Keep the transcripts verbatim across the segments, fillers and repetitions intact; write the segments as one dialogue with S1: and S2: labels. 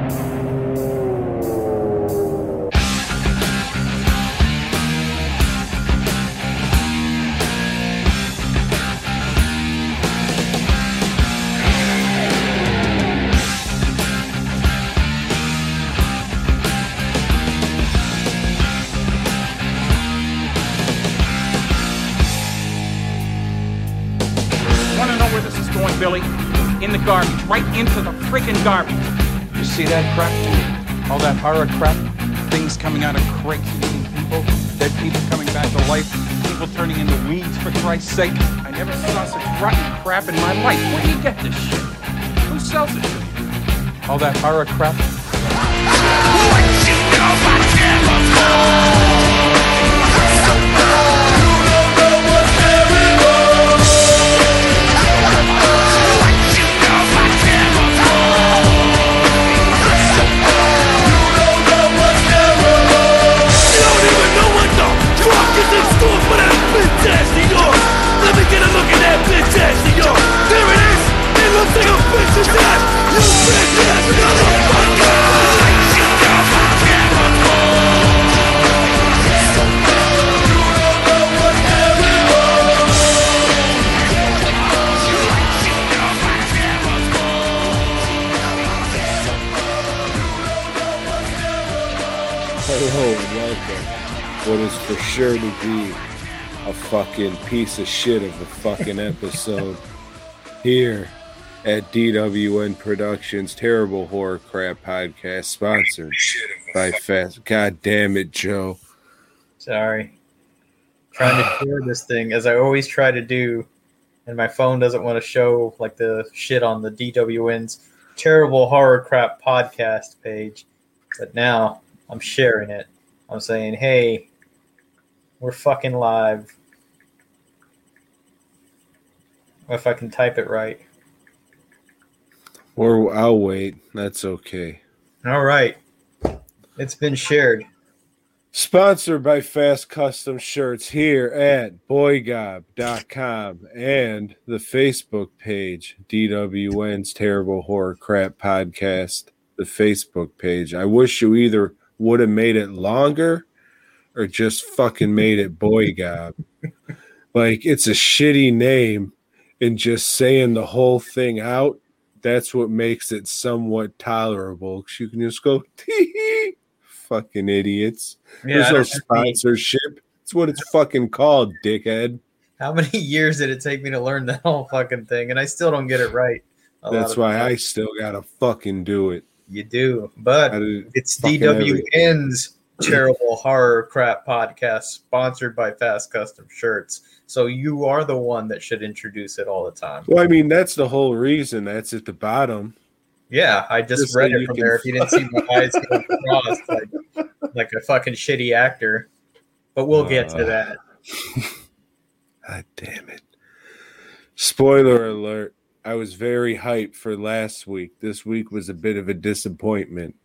S1: Billy, in the garbage, right into the freaking garbage.
S2: You see that crap? All that horror crap? Things coming out of crates eating people, dead people coming back to life, people turning into weeds, for Christ's sake.
S1: I never saw such rotten crap in my life. Where do you get this shit? Who sells it to you?
S2: All that horror crap?
S3: What you know about chemicals? Let me get a look at that bitch ass of yours. There it is. It looks like a bitch's ass. You bitch ass motherfucker.
S4: Hello and welcome. What is for sure to be a fucking piece of shit of a fucking episode here at D W N Productions Terrible Horror Crap Podcast, sponsored by Fast. God damn it, Joe.
S5: Sorry. Trying to share this thing as I always try to do, and my phone doesn't want to show like the shit on the D W N's Terrible Horror Crap Podcast page. But now I'm sharing it. I'm saying, hey, we're fucking live. If I can type it right.
S4: Or I'll wait. That's okay.
S5: All right. It's been shared.
S4: Sponsored by Fast Custom Shirts here at boy gob dot com and the Facebook page, D W N's Terrible Horror Crap Podcast, the Facebook page. I wish you either would have made it longer or just fucking made it Boy Gob. Like, it's a shitty name, and just saying the whole thing out, that's what makes it somewhat tolerable. 'Cause you can just go, tee fucking idiots.
S5: Yeah,
S4: There's no sponsorship. It's what it's fucking called, dickhead.
S5: How many years did it take me to learn that whole fucking thing? And I still don't get it right.
S4: That's why I still gotta fucking do it.
S5: You do. But it's D W N's Terrible Horror Crap Podcast, sponsored by Fast Custom Shirts. So you are the one that should introduce it all the time.
S4: Well, I mean, that's the whole reason. That's at the bottom.
S5: Yeah, I just, just read so it from there. If you didn't see my eyes go across like, like a fucking shitty actor. But we'll get uh, to that.
S4: God damn it. Spoiler alert. I was very hyped for last week. This week was a bit of a disappointment.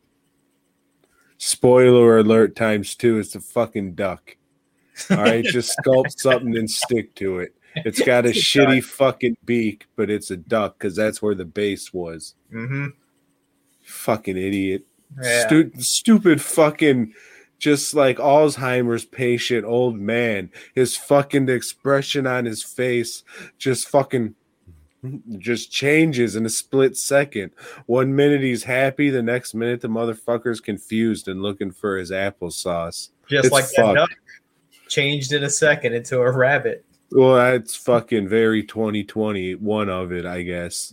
S4: Spoiler alert times two. It's a fucking duck. All right, just sculpt something and stick to it. It's got a shitty fucking beak, but it's a duck because that's where the base was.
S5: Mm-hmm.
S4: Fucking idiot.
S5: Yeah.
S4: Stu- stupid fucking, just like Alzheimer's patient old man. His fucking expression on his face just fucking just changes in a split second. One minute he's happy, the next minute the motherfucker's confused and looking for his applesauce.
S5: Just
S4: it's
S5: like
S4: fucked.
S5: that duck changed in a second into a rabbit.
S4: Well, that's fucking very twenty twenty, one of it, I guess.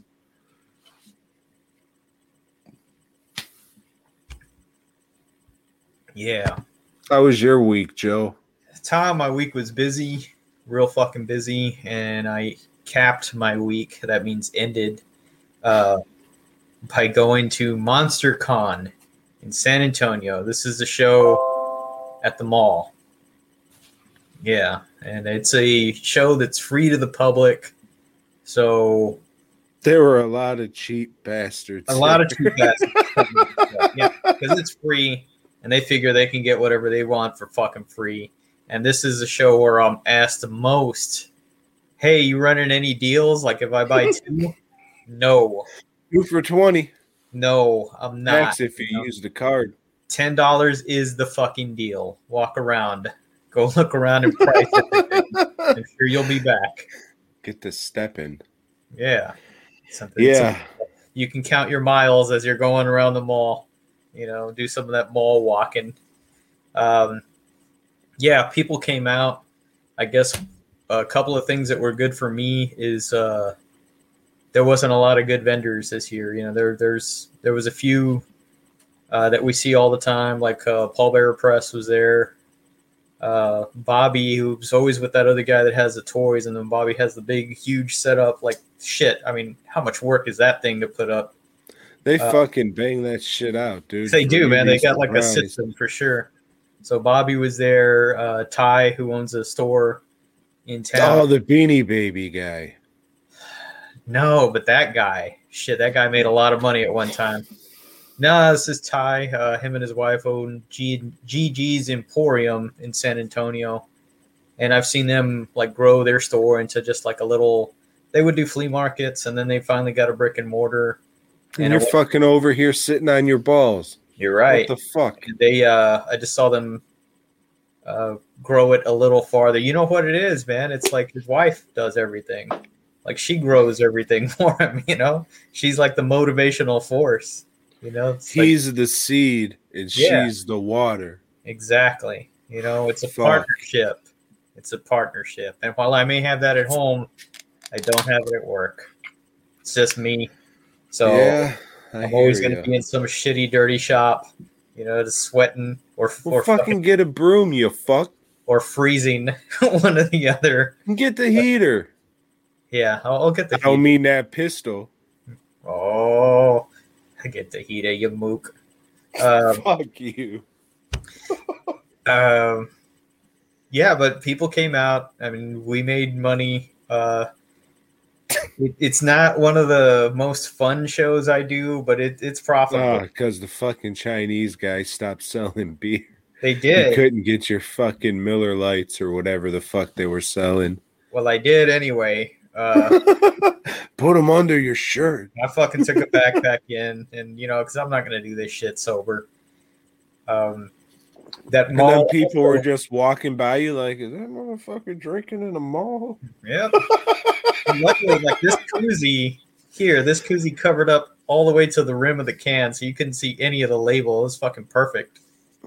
S5: Yeah.
S4: How was your week, Joe?
S5: Tom, my week was busy, real fucking busy, and I capped my week, that means ended, uh, by going to MonsterCon in San Antonio. This is a show at the mall. Yeah, and it's a show that's free to the public. So
S4: there were a lot of cheap bastards.
S5: A lot of cheap bastards. Yeah, because it's free, and they figure they can get whatever they want for fucking free. And this is a show where I'm asked the most, hey, you running any deals? Like if I buy two? No.
S4: Two for twenty.
S5: No, I'm not.
S4: Max, if you
S5: know?
S4: use the card.
S5: ten dollars is the fucking deal. Walk around. Go look around and price everything. I'm sure you'll be back.
S4: Get the step in.
S5: Yeah. Something,
S4: Yeah.
S5: something- you can count your miles as you're going around the mall. You know, do some of that mall walking. Um, yeah, people came out. I guess a couple of things that were good for me is uh, there wasn't a lot of good vendors this year. You know, there there's there was a few uh, that we see all the time, like uh, Paul Bearer Press was there. Uh, Bobby, who's always with that other guy that has the toys, and then Bobby has the big, huge setup. Like shit. I mean, how much work is that thing to put up?
S4: They
S5: Uh,
S4: fucking bang that shit out, dude.
S5: They do,
S4: You'd
S5: man.
S4: be
S5: They got like a
S4: surprised.
S5: system for sure. So Bobby was there. Uh, Ty, who owns a store in town.
S4: Oh, the Beanie Baby guy.
S5: No, but that guy, shit, that guy made a lot of money at one time. No, this is Ty. Uh, him and his wife own G- GG's Emporium in San Antonio. And I've seen them like grow their store into just like a little, they would do flea markets, and then they finally got a brick and mortar.
S4: And,
S5: And
S4: you're
S5: it-
S4: fucking over here sitting on your balls.
S5: You're right.
S4: What the fuck?
S5: They, uh, I just saw them uh, grow it a little farther. You know what it is, man? It's like his wife does everything. Like she grows everything for him, you know? She's like the motivational force, you know? It's like-
S4: He's the seed and
S5: Yeah.
S4: she's the water.
S5: exactly. You know, it's a
S4: Fuck.
S5: partnership. It's a partnership. And while I may have that at home, I don't have it at work. It's just me. So
S4: yeah, I
S5: I'm always
S4: hear
S5: going to
S4: ya.
S5: be in some shitty, dirty shop, you know, just sweating or,
S4: Well,
S5: or
S4: fucking get a broom, you fuck.
S5: or freezing, one or the other.
S4: And get the heater.
S5: Yeah, I'll, I'll get the
S4: I don't
S5: heat.
S4: mean that pistol.
S5: Oh, I get the heat, you mook. Um,
S4: Fuck you.
S5: um, yeah, but people came out. I mean, we made money. Uh, it, it's not one of the most fun shows I do, but it, it's profitable.
S4: Because the fucking Chinese guy stopped selling beer.
S5: They
S4: You
S5: did.
S4: couldn't get your fucking Miller Lights or whatever the fuck they were selling.
S5: Well, I did anyway. Uh,
S4: Put them under your shirt.
S5: I fucking took a backpack in, and you know, because I'm not gonna do this shit sober. Um, that
S4: And
S5: mall.
S4: then people were just walking by you like, is that motherfucker drinking in a mall?
S5: Yep. And luckily, like this koozie here, this koozie covered up all the way to the rim of the can, so you couldn't see any of the label. It was fucking perfect.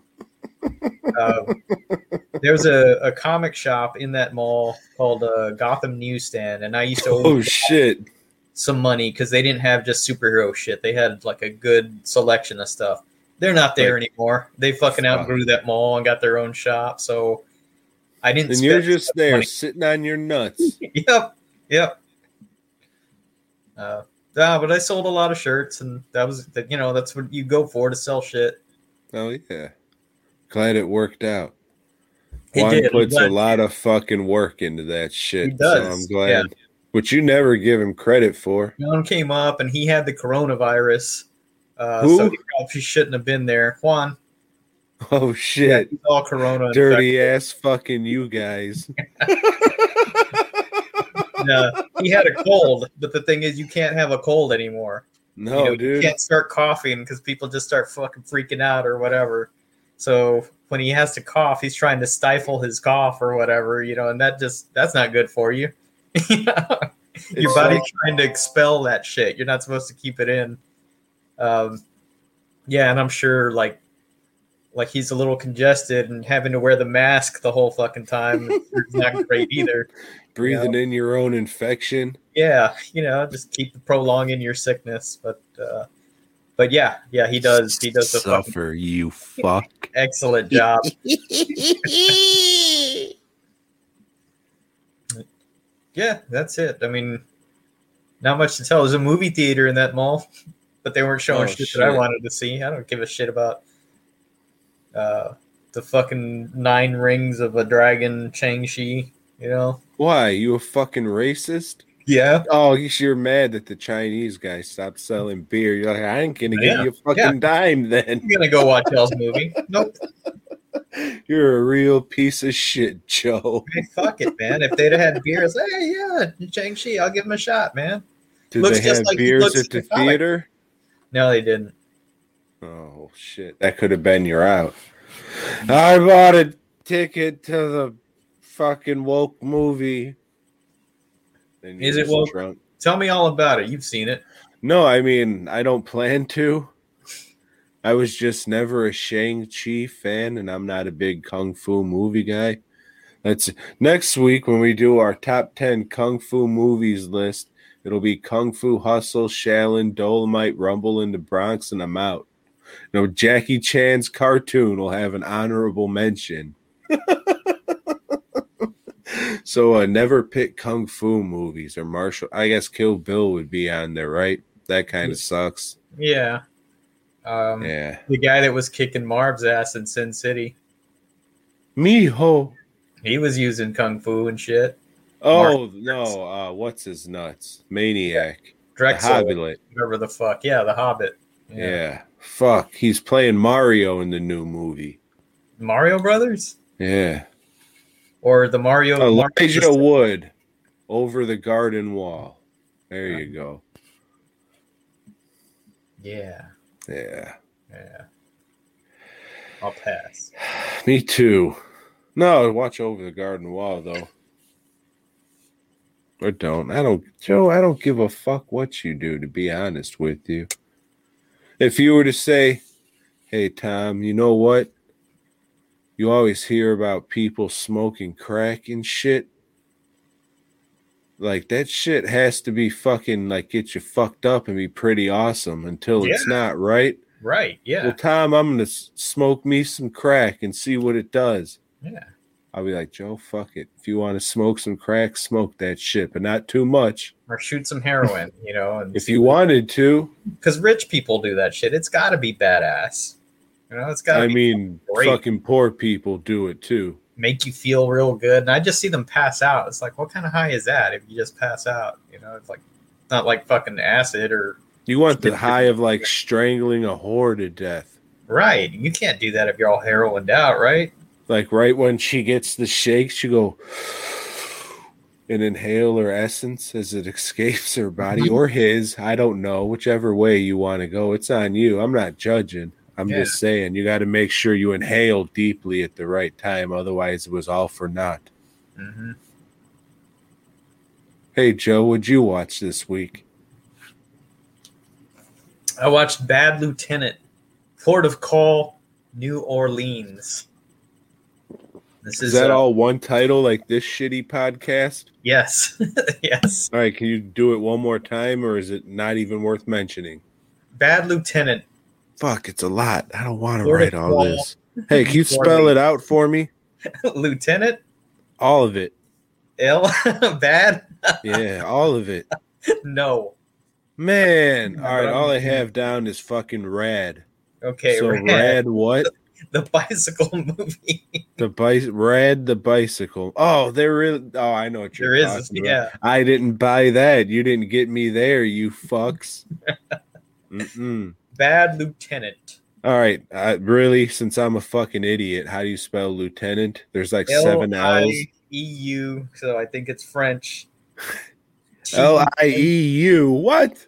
S5: Um, there was a, a comic shop in that mall called uh, Gotham Newsstand, and I used to
S4: Oh,
S5: always
S4: shit.
S5: some money because they didn't have just superhero shit. They had like a good selection of stuff. They're not there
S4: Like-
S5: anymore. They fucking
S4: Fuck.
S5: outgrew that mall and got their own shop. So I didn't.
S4: And you're
S5: spend
S4: just
S5: much
S4: there
S5: money.
S4: sitting on your nuts.
S5: Yep, yep. Uh, yeah, but I sold a lot of shirts, and that was, you know, that's what you go for, to sell shit.
S4: Oh, yeah. Glad it worked out.
S5: It
S4: Juan
S5: did, I'm
S4: puts a
S5: glad.
S4: lot of fucking work into that shit.
S5: He does,
S4: So I'm glad.
S5: yeah.
S4: Which you never give him credit for.
S5: One came up, and he had the coronavirus, uh,
S4: Who?
S5: so he probably shouldn't have been there. Juan,
S4: Oh,
S5: yeah,
S4: shit.
S5: he's all corona.
S4: Dirty ass fucking you guys.
S5: Uh, he had a cold, but the thing is, you can't have a cold anymore.
S4: No,
S5: you know, You
S4: dude.
S5: can't start coughing because people just start fucking freaking out or whatever. So when he has to cough, he's trying to stifle his cough or whatever, you know, and that just, that's not good for you. Your
S4: It's
S5: body's
S4: like-
S5: trying to expel that shit. You're not supposed to keep it in. Um, yeah, and I'm sure like, like he's a little congested and having to wear the mask the whole fucking time is not great either.
S4: Breathing in your own infection.
S5: Yeah, you know, just keep prolonging your sickness. But uh, but yeah, yeah, he does. He does a fucking
S4: Suffer, you fuck.
S5: excellent job. Yeah, that's it. I mean, not much to tell. There's a movie theater in that mall, but they weren't showing
S4: Oh,
S5: shit, that I
S4: shit.
S5: wanted to see. I don't give a shit about uh, the fucking nine rings of a dragon Chang-Chi, you know?
S4: Why? You a fucking racist?
S5: Yeah.
S4: Oh, you're mad that the Chinese guy stopped selling beer. You're like, I ain't gonna
S5: Yeah,
S4: give you a fucking
S5: yeah.
S4: dime then.
S5: I'm going to go watch Hell's movie. Nope.
S4: You're a real piece of shit, Joe.
S5: Hey, fuck it, man. If they'd have had beer, it's like, hey, yeah, Shang-Chi, I'll give him a shot, man.
S4: Did
S5: Looks
S4: they
S5: just
S4: have
S5: like he
S4: beers
S5: looks
S4: at the
S5: in the comic.
S4: theater?
S5: No, they didn't.
S4: Oh shit! That could have been your out. I bought a ticket to the fucking woke movie. And
S5: Is
S4: you're
S5: it woke?
S4: drunk.
S5: Tell me all about it. You've seen it.
S4: No, I mean I don't plan to. I was just never a Shang-Chi fan, and I'm not a big kung fu movie guy. That's next week when we do our top ten kung fu movies list. It'll be Kung Fu Hustle, Shaolin, Dolomite, Rumble in the Bronx, and I'm out. You know, Jackie Chan's cartoon will have an honorable mention. So uh, never pick kung fu movies or martial. I guess Kill Bill would be on there, right? That kind of sucks.
S5: Yeah. Um,
S4: Yeah.
S5: The guy that was kicking Marv's ass in Sin City,
S4: Miho.
S5: he was using kung fu and shit.
S4: Oh no! Uh, what's his nuts? Maniac.
S5: Drexel,
S4: The Hobbit.
S5: whatever the fuck. Yeah, the Hobbit.
S4: Yeah. Fuck. He's playing Mario in the new movie.
S5: Mario Brothers?
S4: Yeah.
S5: Or the Mario...
S4: Elijah
S5: Mario
S4: Wood. Over the Garden Wall. There you go.
S5: Yeah.
S4: Yeah.
S5: Yeah. I'll pass.
S4: Me too. No, watch Over the Garden Wall, though. Or don't. I don't, Joe, I don't give a fuck what you do, to be honest with you. If you were to say, hey, Tom, you know what? You always hear about people smoking crack and shit. Like, that shit has to be fucking, like, get you fucked up and be pretty awesome until
S5: Yeah.
S4: it's not, right?
S5: Right, yeah.
S4: Well, Tom, I'm going to smoke me some crack and see what it does.
S5: Yeah.
S4: I'll be like, Joe, fuck it. If you want to smoke some crack, smoke that shit, but not too much.
S5: Or shoot some heroin, you know. And
S4: If you wanted to.
S5: Because rich people do that shit. It's got to be badass. You know, it's got to
S4: I
S5: be
S4: mean,
S5: great.
S4: fucking poor people do it too.
S5: Make you feel real good. And I just see them pass out. It's like, what kind of high is that if you just pass out? You know, it's like, not like fucking acid or...
S4: You want the high of like strangling a whore to death.
S5: Right. You can't do that if you're all heroined out, right?
S4: Like right when she gets the shakes, you go and inhale her essence as it escapes her body or his. I don't know. Whichever way you want to go, it's on you. I'm not judging. I'm
S5: Yeah.
S4: just saying you got to make sure you inhale deeply at the right time. Otherwise, it was all for naught.
S5: Mm-hmm.
S4: Hey, Joe, what'd you watch this week?
S5: I watched Bad Lieutenant, Port of Call, New Orleans. This
S4: Is
S5: is,
S4: that
S5: uh,
S4: all one title like this shitty podcast?
S5: Yes. Yes.
S4: All right, can you do it one more time, or is it not even worth mentioning?
S5: Bad Lieutenant.
S4: Fuck, it's a lot. I don't want to
S5: Port
S4: write
S5: of
S4: all
S5: Call,
S4: this. Hey, can you spell it out for me?
S5: Lieutenant?
S4: All of it.
S5: L? Bad?
S4: Yeah, all of it.
S5: No.
S4: Man, all right, all I have down is fucking rad.
S5: Okay,
S4: So
S5: Rad.
S4: rad what?
S5: The bicycle movie.
S4: The bice, rad the bicycle. Oh, there really. Oh, I know what you're
S5: There
S4: talking
S5: is,
S4: about.
S5: yeah.
S4: I didn't buy that. You didn't get me there, you fucks. Mm-mm.
S5: Bad Lieutenant.
S4: All right, uh, really, since I'm a fucking idiot, how do you spell lieutenant? There's like seven
S5: L I
S4: L's.
S5: E U, so I think it's French.
S4: L I E U. What?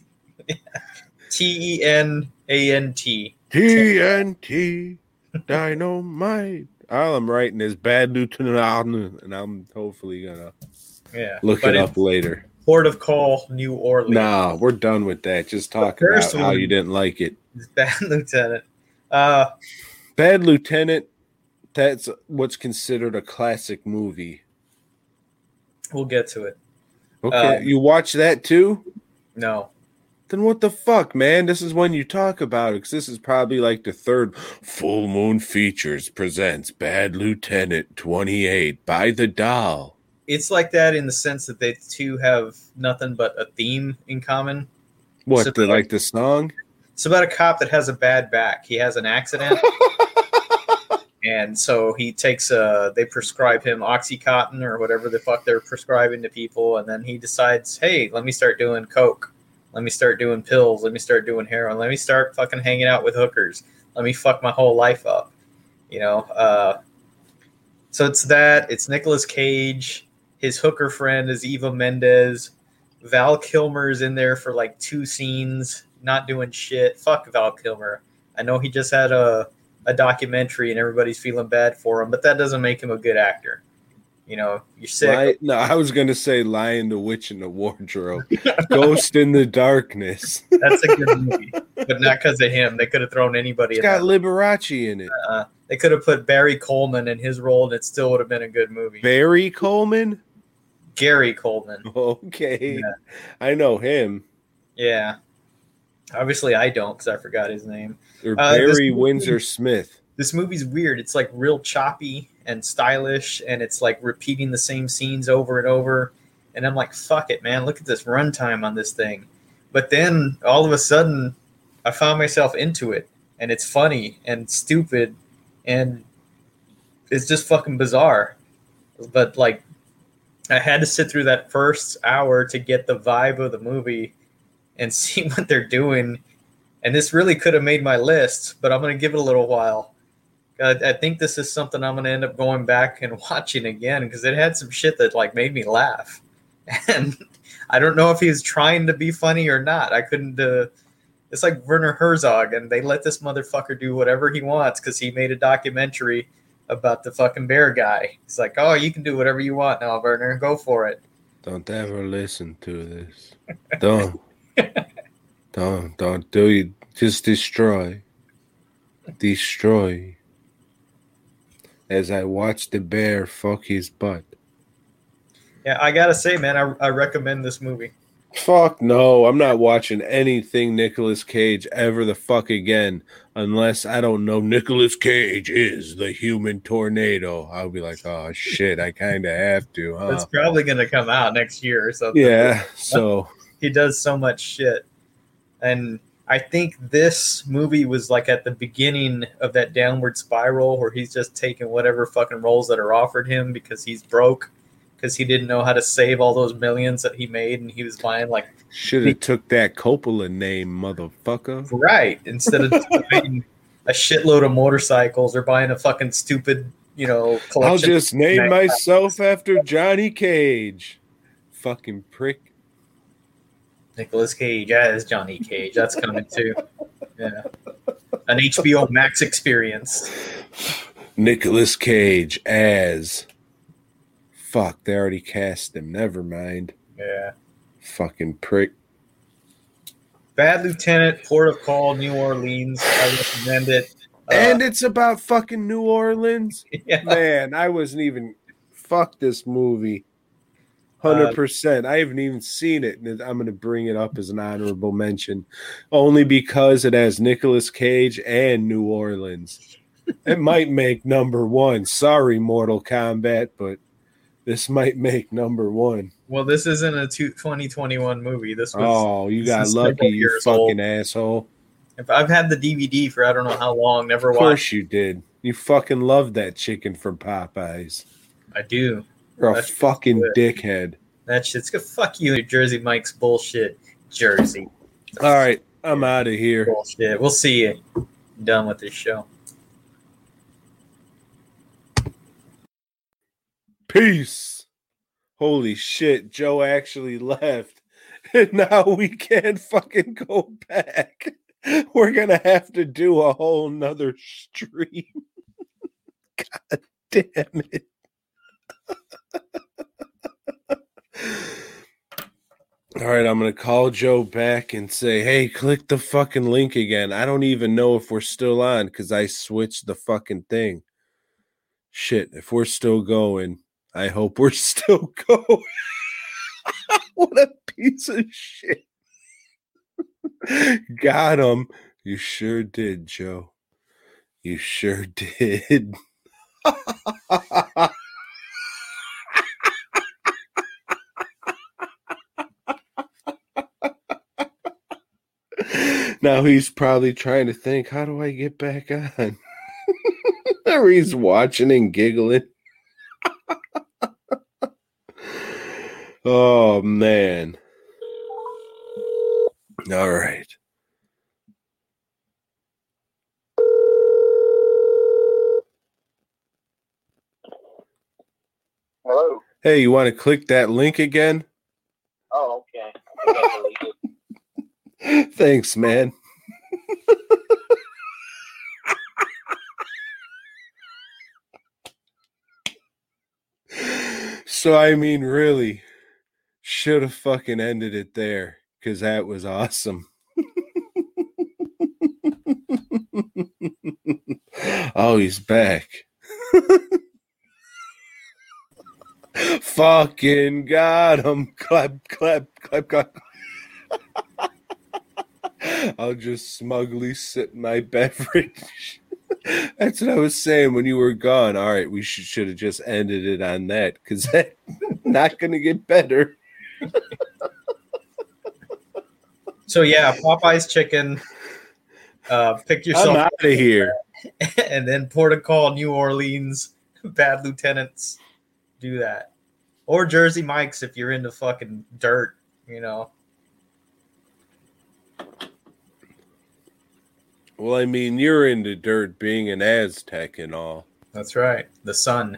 S5: T E N A N T.
S4: T N T. Dynamite. All I'm writing is Bad Lieutenant, and I'm hopefully gonna
S5: Yeah.
S4: look
S5: but
S4: it up
S5: it's
S4: later.
S5: Port of Call, New Orleans.
S4: Nah, we're done with that. Just talk
S5: The
S4: about
S5: first
S4: how
S5: one-
S4: you didn't like it.
S5: It's Bad Lieutenant. Uh,
S4: Bad Lieutenant, that's what's considered a classic movie.
S5: we'll get to it.
S4: Okay,
S5: Uh,
S4: you watch that too?
S5: No.
S4: Then what the fuck, man? This is when you talk about it, because this is probably like the third Full Moon Features presents Bad Lieutenant twenty-eight by the Doll.
S5: It's like that in the sense that they two have nothing but a theme in common.
S4: What,
S5: So-
S4: the, like the song?
S5: It's about a cop that has a bad back. He has an accident. And so he takes a, they prescribe him Oxycontin or whatever the fuck they're prescribing to people. And then he decides, hey, let me start doing coke. Let me start doing pills. Let me start doing heroin. Let me start fucking hanging out with hookers. Let me fuck my whole life up. You know? Uh, so it's that. It's Nicolas Cage. His hooker friend is Eva Mendes. Val Kilmer's in there for like two scenes. not doing shit. Fuck Val Kilmer. I know he just had a a documentary and everybody's feeling bad for him, but that doesn't make him a good actor. You know, you're sick.
S4: Lie, no, I was gonna say Lion, the Witch, in the Wardrobe, Ghost in the Darkness.
S5: That's a good movie, but not because of him. They could have thrown anybody.
S4: It's
S5: in
S4: got
S5: that.
S4: Liberace in it.
S5: Uh, they could have put Barry Coleman in his role, and it still would have been a good movie.
S4: Barry Coleman.
S5: Gary Coleman.
S4: Okay,
S5: Yeah.
S4: I know him.
S5: Yeah. Obviously, I don't because I forgot his name.
S4: Or
S5: Uh, this
S4: Barry
S5: movie-
S4: Windsor Smith.
S5: This movie's weird. It's like real choppy and stylish, and it's like repeating the same scenes over and over. And I'm like, fuck it, man. Look at this runtime on this thing. But then all of a sudden, I found myself into it, and it's funny and stupid, and it's just fucking bizarre. But like, I had to sit through that first hour to get the vibe of the movie and see what they're doing. And this really could have made my list, but I'm going to give it a little while. I, I think this is something I'm going to end up going back and watching again because it had some shit that like made me laugh. And I don't know if he was trying to be funny or not. I couldn't. Uh, it's like Werner Herzog, and they let this motherfucker do whatever he wants because he made a documentary about the fucking bear guy. He's like, oh, you can do whatever you want now, Werner. Go for it.
S4: Don't ever listen to this. Don't. don't. Don't do it. Just destroy. Destroy. As I watch the bear fuck his butt.
S5: Yeah, I gotta say, man, I, I recommend this movie.
S4: Fuck no, I'm not watching anything Nicolas Cage ever the fuck again unless I don't know Nicolas Cage is the human tornado. I'll be like, oh shit, I kind of have to, huh?
S5: It's probably gonna come out next year or something.
S4: Yeah, so
S5: He does so much shit. And I think this movie was like at the beginning of that downward spiral where he's just taking whatever fucking roles that are offered him because he's broke, because he didn't know how to save all those millions that he made, and he was buying like
S4: should have took that Coppola name, motherfucker.
S5: right instead of buying a shitload of motorcycles or buying a fucking stupid, you know, collection.
S4: I'll just
S5: of
S4: name
S5: Mac-
S4: myself after Johnny Cage. Fucking prick.
S5: Nicolas Cage as Johnny Cage. That's coming too. Yeah, an H B O Max experience.
S4: Nicolas Cage as fuck, they already cast him. Never mind.
S5: Yeah.
S4: Fucking prick.
S5: Bad Lieutenant, Port of Call, New Orleans. I recommend it. Uh,
S4: And it's about fucking New Orleans.
S5: yeah.
S4: Man, I wasn't even fuck this movie. one hundred percent. I haven't even seen it, and I'm going to bring it up as an honorable mention only because it has Nicolas Cage and New Orleans. It might make number one. Sorry, Mortal Kombat, but this might make number one.
S5: Well, this isn't a two, twenty twenty-one movie. This was.
S4: Oh, you
S5: this
S4: got
S5: is
S4: lucky,
S5: several
S4: you
S5: years
S4: fucking
S5: old.
S4: asshole.
S5: If I've had the D V D for I don't know how long. Never
S4: Of
S5: watched.
S4: course you did. You fucking love that chicken from Popeyes.
S5: I do.
S4: You're a
S5: That's
S4: fucking
S5: good.
S4: dickhead.
S5: That shit's good. Fuck you, Jersey Mike's bullshit. Jersey
S4: All right, I'm out of here.
S5: bullshit. We'll see you. Done with this show.
S4: Peace. Holy shit, Joe actually left. And now we can't fucking go back. We're gonna have to do a whole nother stream. God damn it. All right, I'm gonna call Joe back and say, hey, click the fucking link again. I don't even know if we're still on because I switched the fucking thing. Shit, if we're still going, I hope we're still going. What a piece of shit. Got him. You sure did, Joe. You sure did. Now he's probably trying to think, how do I get back on? Or he's watching and giggling. Oh, man. All right.
S6: Hello.
S4: Hey, you want to click that link again?
S6: Oh, okay. I think I deleted it.
S4: Thanks, man. So, I mean, really, should have fucking ended it there because that was awesome. Oh, he's back. Fucking got him. Clap, clap, clap, clap. I'll just smugly sip my beverage. That's what I was saying when you were gone. All right, we should should have just ended it on that because that's not going to get better.
S5: So yeah, Popeye's chicken. Uh, pick
S4: I'm
S5: yourself
S4: out of here.
S5: and then Port of Call, New Orleans, Bad Lieutenants. Do that. Or Jersey Mike's if you're into fucking dirt, you know.
S4: Well, I mean, you're into dirt being an Aztec and all.
S5: That's right. The sun.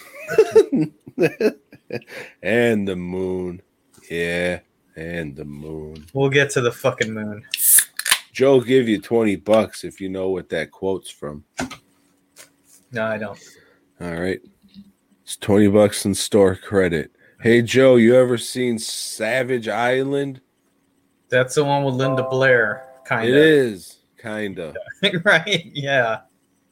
S4: And the moon. Yeah, and the moon.
S5: We'll get to the fucking moon.
S4: Joe give you twenty bucks if you know what that quote's from.
S5: No, I don't.
S4: All right. It's twenty bucks in store credit. Hey, Joe, you ever seen Savage Island?
S5: That's the one with Linda Blair, kind
S4: It
S5: of.
S4: is, kind of.
S5: Right? Yeah.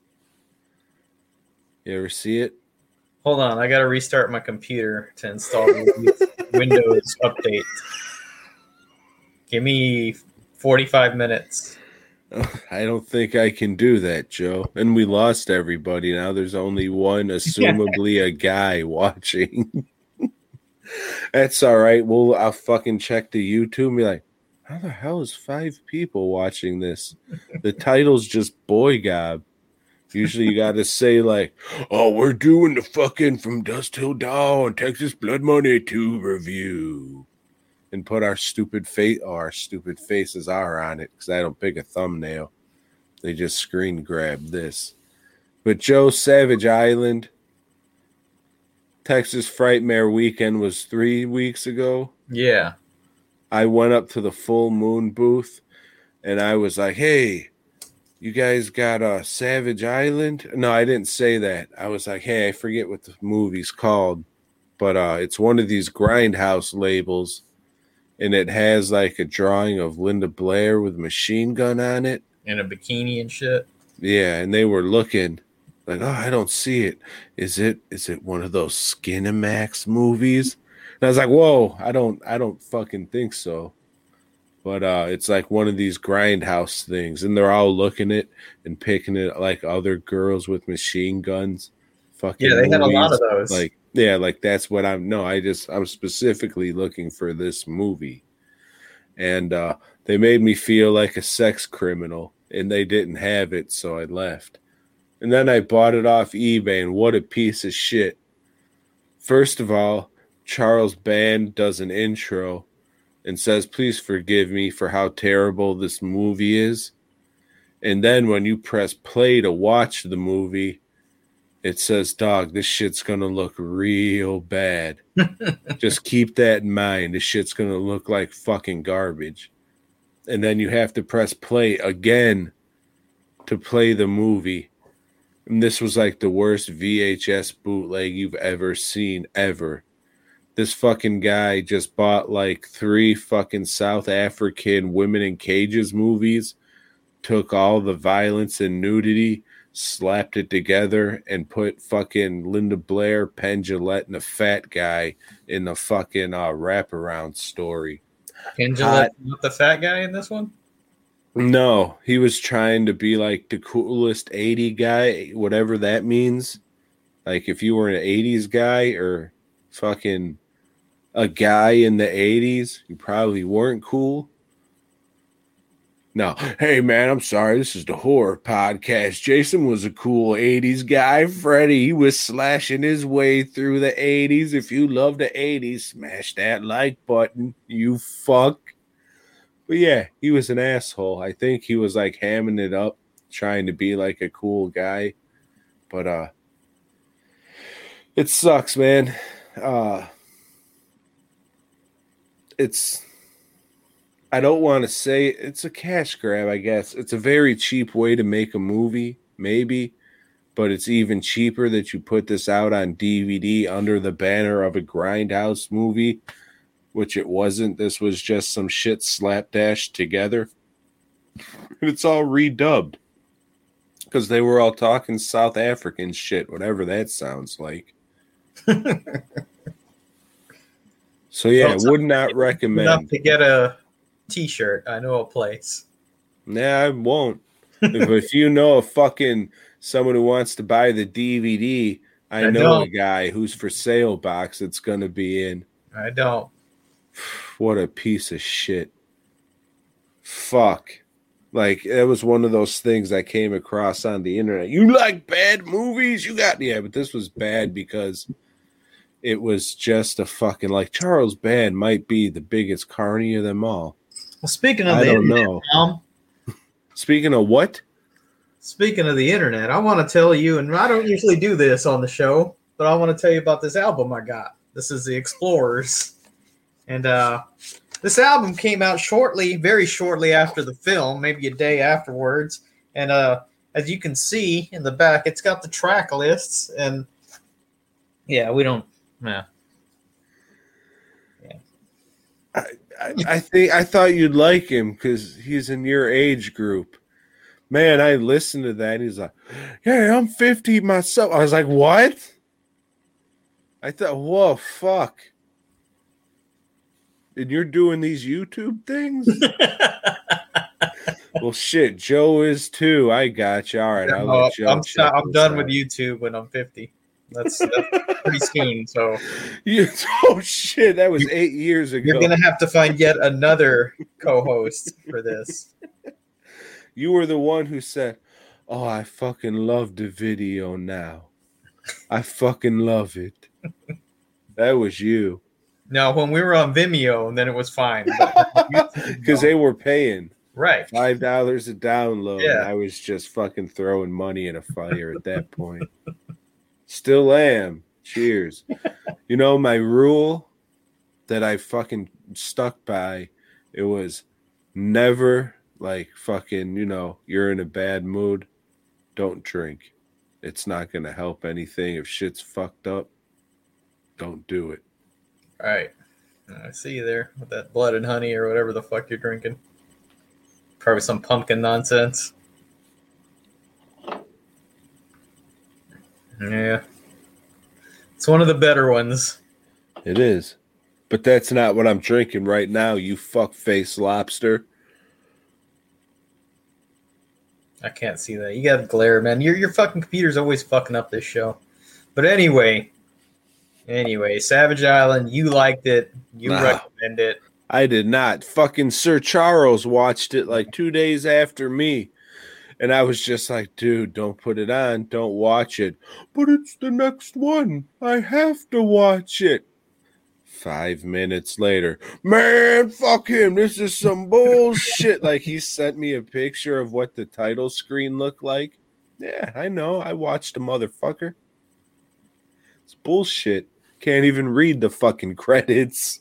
S4: You ever see it?
S5: Hold on. I got to restart my computer to install the Windows update. Give me forty-five minutes.
S4: I don't think I can do that, Joe. And we lost everybody. Now there's only one, assumably a guy watching. That's all right. Well, I'll fucking check the YouTube and be like, how the hell is five people watching this? The title's just Boy Gob. Usually you got to say like, oh, we're doing the fucking From Dusk Till Dawn Texas Blood Money two review. And put our stupid face, oh, our stupid faces are on it because I don't pick a thumbnail. They just screen grab this. But Joe, Savage Island, Texas Frightmare Weekend was three weeks ago.
S5: Yeah.
S4: I went up to the Full Moon booth and I was like, hey, you guys got a uh, Savage Island? No, I didn't say that. I was like, hey, I forget what the movie's called, but uh, it's one of these Grindhouse labels. And it has like a drawing of Linda Blair with a machine gun on it.
S5: In a bikini and shit.
S4: Yeah, and they were looking like, oh, I don't see it. Is it is it one of those Skinamax movies? And I was like, whoa, I don't I don't fucking think so. But uh, it's like one of these Grindhouse things. And they're all looking at it and picking it like other girls with machine guns. Fucking
S5: yeah, they
S4: movies.
S5: had a lot of those.
S4: Like, yeah, like that's what I'm. No, I just I'm specifically looking for this movie, and uh, they made me feel like a sex criminal, and they didn't have it, so I left. And then I bought it off eBay, and what a piece of shit! First of all, Charles Band does an intro and says, "Please forgive me for how terrible this movie is," and then when you press play to watch the movie. It says, dog, this shit's going to look real bad. Just keep that in mind. This shit's going to look like fucking garbage. And then you have to press play again to play the movie. And this was like the worst V H S bootleg you've ever seen, ever. This fucking guy just bought like three fucking South African women in cages movies, took all the violence and nudity, slapped it together and put fucking Linda Blair, Penn Jillette, and a fat guy in the fucking uh, wraparound story.
S5: Penn Jillette, not the fat guy in this one?
S4: No, he was trying to be like the coolest eighties guy, whatever that means. Like if you were an eighties guy or fucking a guy in the eighties, you probably weren't cool. No, hey man, I'm sorry. This is the horror podcast. Jason was a cool eighties guy. Freddie, he was slashing his way through the eighties. If you love the eighties, smash that like button, you fuck. But yeah, he was an asshole. I think he was like hamming it up, trying to be like a cool guy. But uh, it sucks, man. Uh, it's I don't want to say it's a cash grab, I guess. It's a very cheap way to make a movie, maybe, but it's even cheaper that you put this out on D V D under the banner of a Grindhouse movie, which it wasn't. This was just some shit slapdash together. It's all redubbed because they were all talking South African shit, whatever that sounds like. So yeah,
S5: Well,
S4: would not
S5: Enough
S4: recommend.
S5: to get a T-shirt. I know a place.
S4: Nah, I won't. if, if you know a fucking someone who wants to buy the D V D, I,
S5: I
S4: know a
S5: don't.
S4: guy who's for sale box that's gonna be in.
S5: I don't.
S4: What a piece of shit. Fuck. Like, it was one of those things I came across on the internet. You like bad movies? You got, yeah, but this was bad because it was just a fucking, like, Charles Band might be the biggest carny of them all.
S5: Well, speaking of
S4: I
S5: the
S4: don't
S5: internet,
S4: know.
S5: Tom,
S4: Speaking of what?
S5: speaking of the internet, I want to tell you, and I don't usually do this on the show, but I want to tell you about this album I got. This is The Explorers. And uh, this album came out shortly, very shortly after the film, maybe a day afterwards. And uh, as you can see in the back, it's got the track lists. And yeah, we don't. Yeah. Yeah.
S4: I, I, I think I thought you'd like him because he's in your age group. Man, I listened to that. And he's like, "Yeah, I'm fifty myself." I was like, "What?" I thought, "Whoa, fuck!" And you're doing these YouTube things? Well, shit, Joe is too. I got you. All right, I'll
S5: No,
S4: let Joe
S5: I'm,
S4: check
S5: I'm
S4: this
S5: done
S4: out.
S5: with YouTube when I'm fifty. That's, that's pretty soon. So
S4: You, oh shit, that was eight years ago.
S5: you're gonna have to find yet another co-host for this.
S4: You were the one who said, "Oh, I fucking love the video now. I fucking love it." That was you.
S5: No, when we were on Vimeo, then it was fine.
S4: Because they were paying
S5: right.
S4: five dollars a download.
S5: Yeah.
S4: And I was just fucking throwing money in a fire at that point. Still am. Cheers. You know, my rule that I fucking stuck by, it was never like fucking, you know, you're in a bad mood, don't drink. It's not going to help anything. If shit's fucked up, don't do it.
S5: All right. I see you there with that blood and honey or whatever the fuck you're drinking. Probably some pumpkin nonsense. Yeah. It's one of the better ones.
S4: It is. But that's not what I'm drinking right now, you fuck-face lobster.
S5: I can't see that. You got glare, man. Your your fucking computer's always fucking up this show. But anyway, anyway, Savage Island, you liked it. You
S4: Nah.
S5: recommend it.
S4: I did not. Fucking Sir Charles watched it like two days after me. And I was just like, dude, don't put it on. Don't watch it. But it's the next one. I have to watch it. Five minutes later, man, fuck him. This is some bullshit. Like, he sent me a picture of what the title screen looked like. Yeah, I know. I watched a motherfucker. It's bullshit. Can't even read the fucking credits.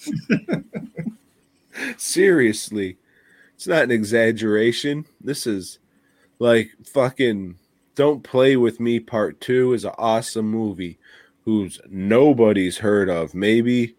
S4: Seriously. It's not an exaggeration. This is like fucking Don't Play With Me Part two is an awesome movie whose nobody's heard of. Maybe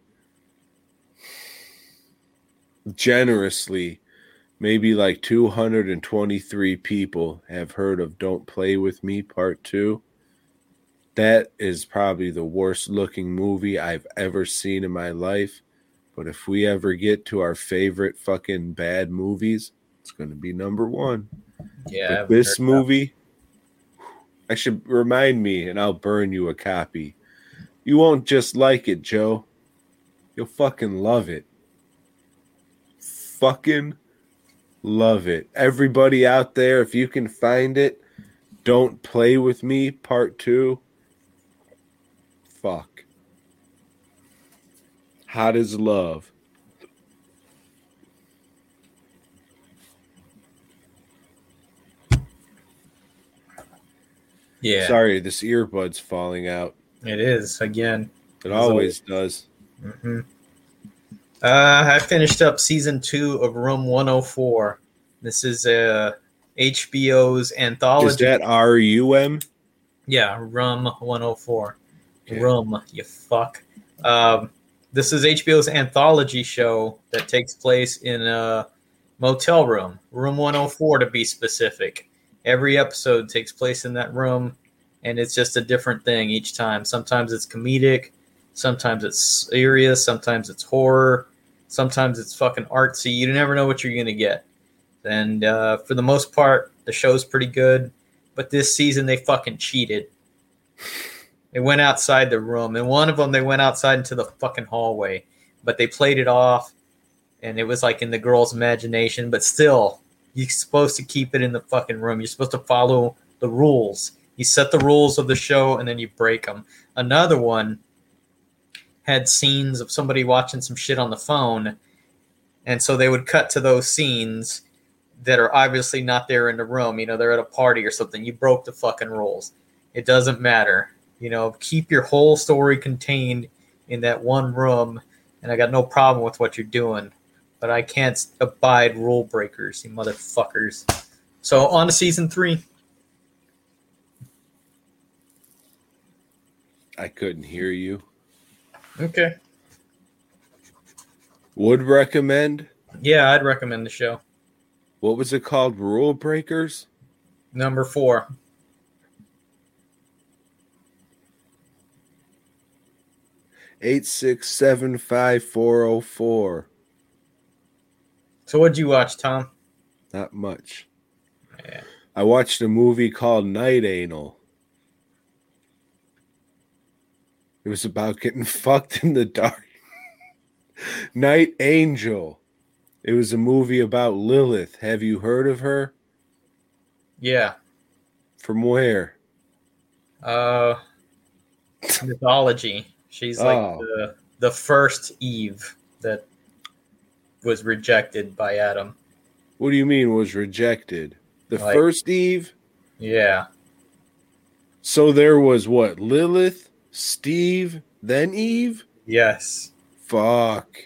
S4: generously, maybe like two hundred twenty-three people have heard of Don't Play With Me Part two. That is probably the worst looking movie I've ever seen in my life. But if we ever get to our favorite fucking bad movies, it's going to be number one.
S5: Yeah. I
S4: But
S5: haven't
S4: this
S5: heard
S4: movie, I should remind me and I'll burn you a copy. You won't just like it, Joe. You'll fucking love it. Fucking love it. Everybody out there, if you can find it, Don't Play With Me Part two. Fuck. Hot as love.
S5: Yeah.
S4: Sorry, this earbud's falling out.
S5: It is, again.
S4: It
S5: As
S4: always does.
S5: Mm-hmm. Uh, I finished up season two of Room one oh four. This is uh, H B O's anthology.
S4: Is that R U M?
S5: Yeah, Room one oh four.
S4: Okay.
S5: Room, you fuck. Um, this is H B O's anthology show that takes place in a motel room, Room one oh four to be specific. Every episode takes place in that room, and it's just a different thing each time. Sometimes it's comedic, sometimes it's serious, sometimes it's horror, sometimes it's fucking artsy. You never know what you're going to get. And uh, for the most part, the show's pretty good. But this season, they fucking cheated. They went outside the room. And one of them, they went outside into the fucking hallway. But they played it off. And it was like in the girl's imagination. But still, you're supposed to keep it in the fucking room. You're supposed to follow the rules. You set the rules of the show, and then you break them. Another one had scenes of somebody watching some shit on the phone. And so they would cut to those scenes that are obviously not there in the room. You know, they're at a party or something. You broke the fucking rules. It doesn't matter. You know, keep your whole story contained in that one room, and I got no problem with what you're doing. But I can't abide rule breakers, you motherfuckers. So on to season three.
S4: I couldn't hear you.
S5: Okay.
S4: Would recommend.
S5: Yeah, I'd recommend the show.
S4: What was it called? Rule Breakers?
S5: Number four.
S4: Eight six seven five four zero four.
S5: So what'd you watch, Tom?
S4: Not much.
S5: Yeah.
S4: I watched a movie called Night Anal. It was about getting fucked in the dark. Night Angel. It was a movie about Lilith. Have you heard of her?
S5: Yeah.
S4: From where?
S5: Uh, mythology. She's like
S4: Oh.
S5: the the first Eve that was rejected by Adam.
S4: What do you mean was rejected? The
S5: Like-
S4: first Eve?
S5: Yeah.
S4: So there was what? Lilith, Steve, then Eve?
S5: Yes.
S4: Fuck.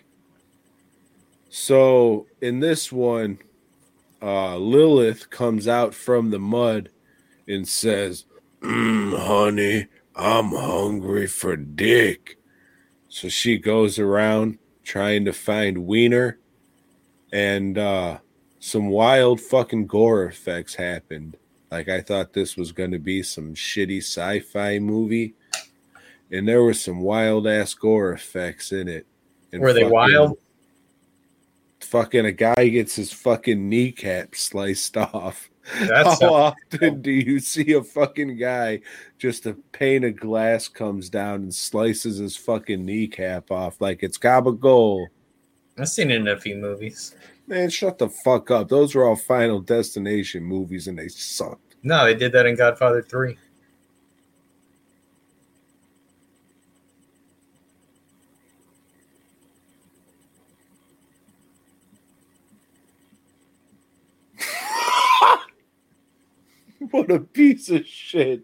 S4: So in this one, uh, Lilith comes out from the mud and says, mm, honey, I'm hungry for dick. So she goes around trying to find Wiener, and uh, some wild fucking gore effects happened. Like, I thought this was going to be some shitty sci-fi movie, and there were some wild-ass gore effects in it. And
S5: Were they
S4: fucking-
S5: wild?
S4: Fucking a guy gets his fucking kneecap sliced off.
S5: That's
S4: How often do you see a fucking guy just a pane of glass comes down and slices his fucking kneecap off like it's gabagool?
S5: I've seen it in a few movies.
S4: Man, shut the fuck up. Those were all Final Destination movies and they sucked.
S5: No, they did that in Godfather three.
S4: What a piece of shit.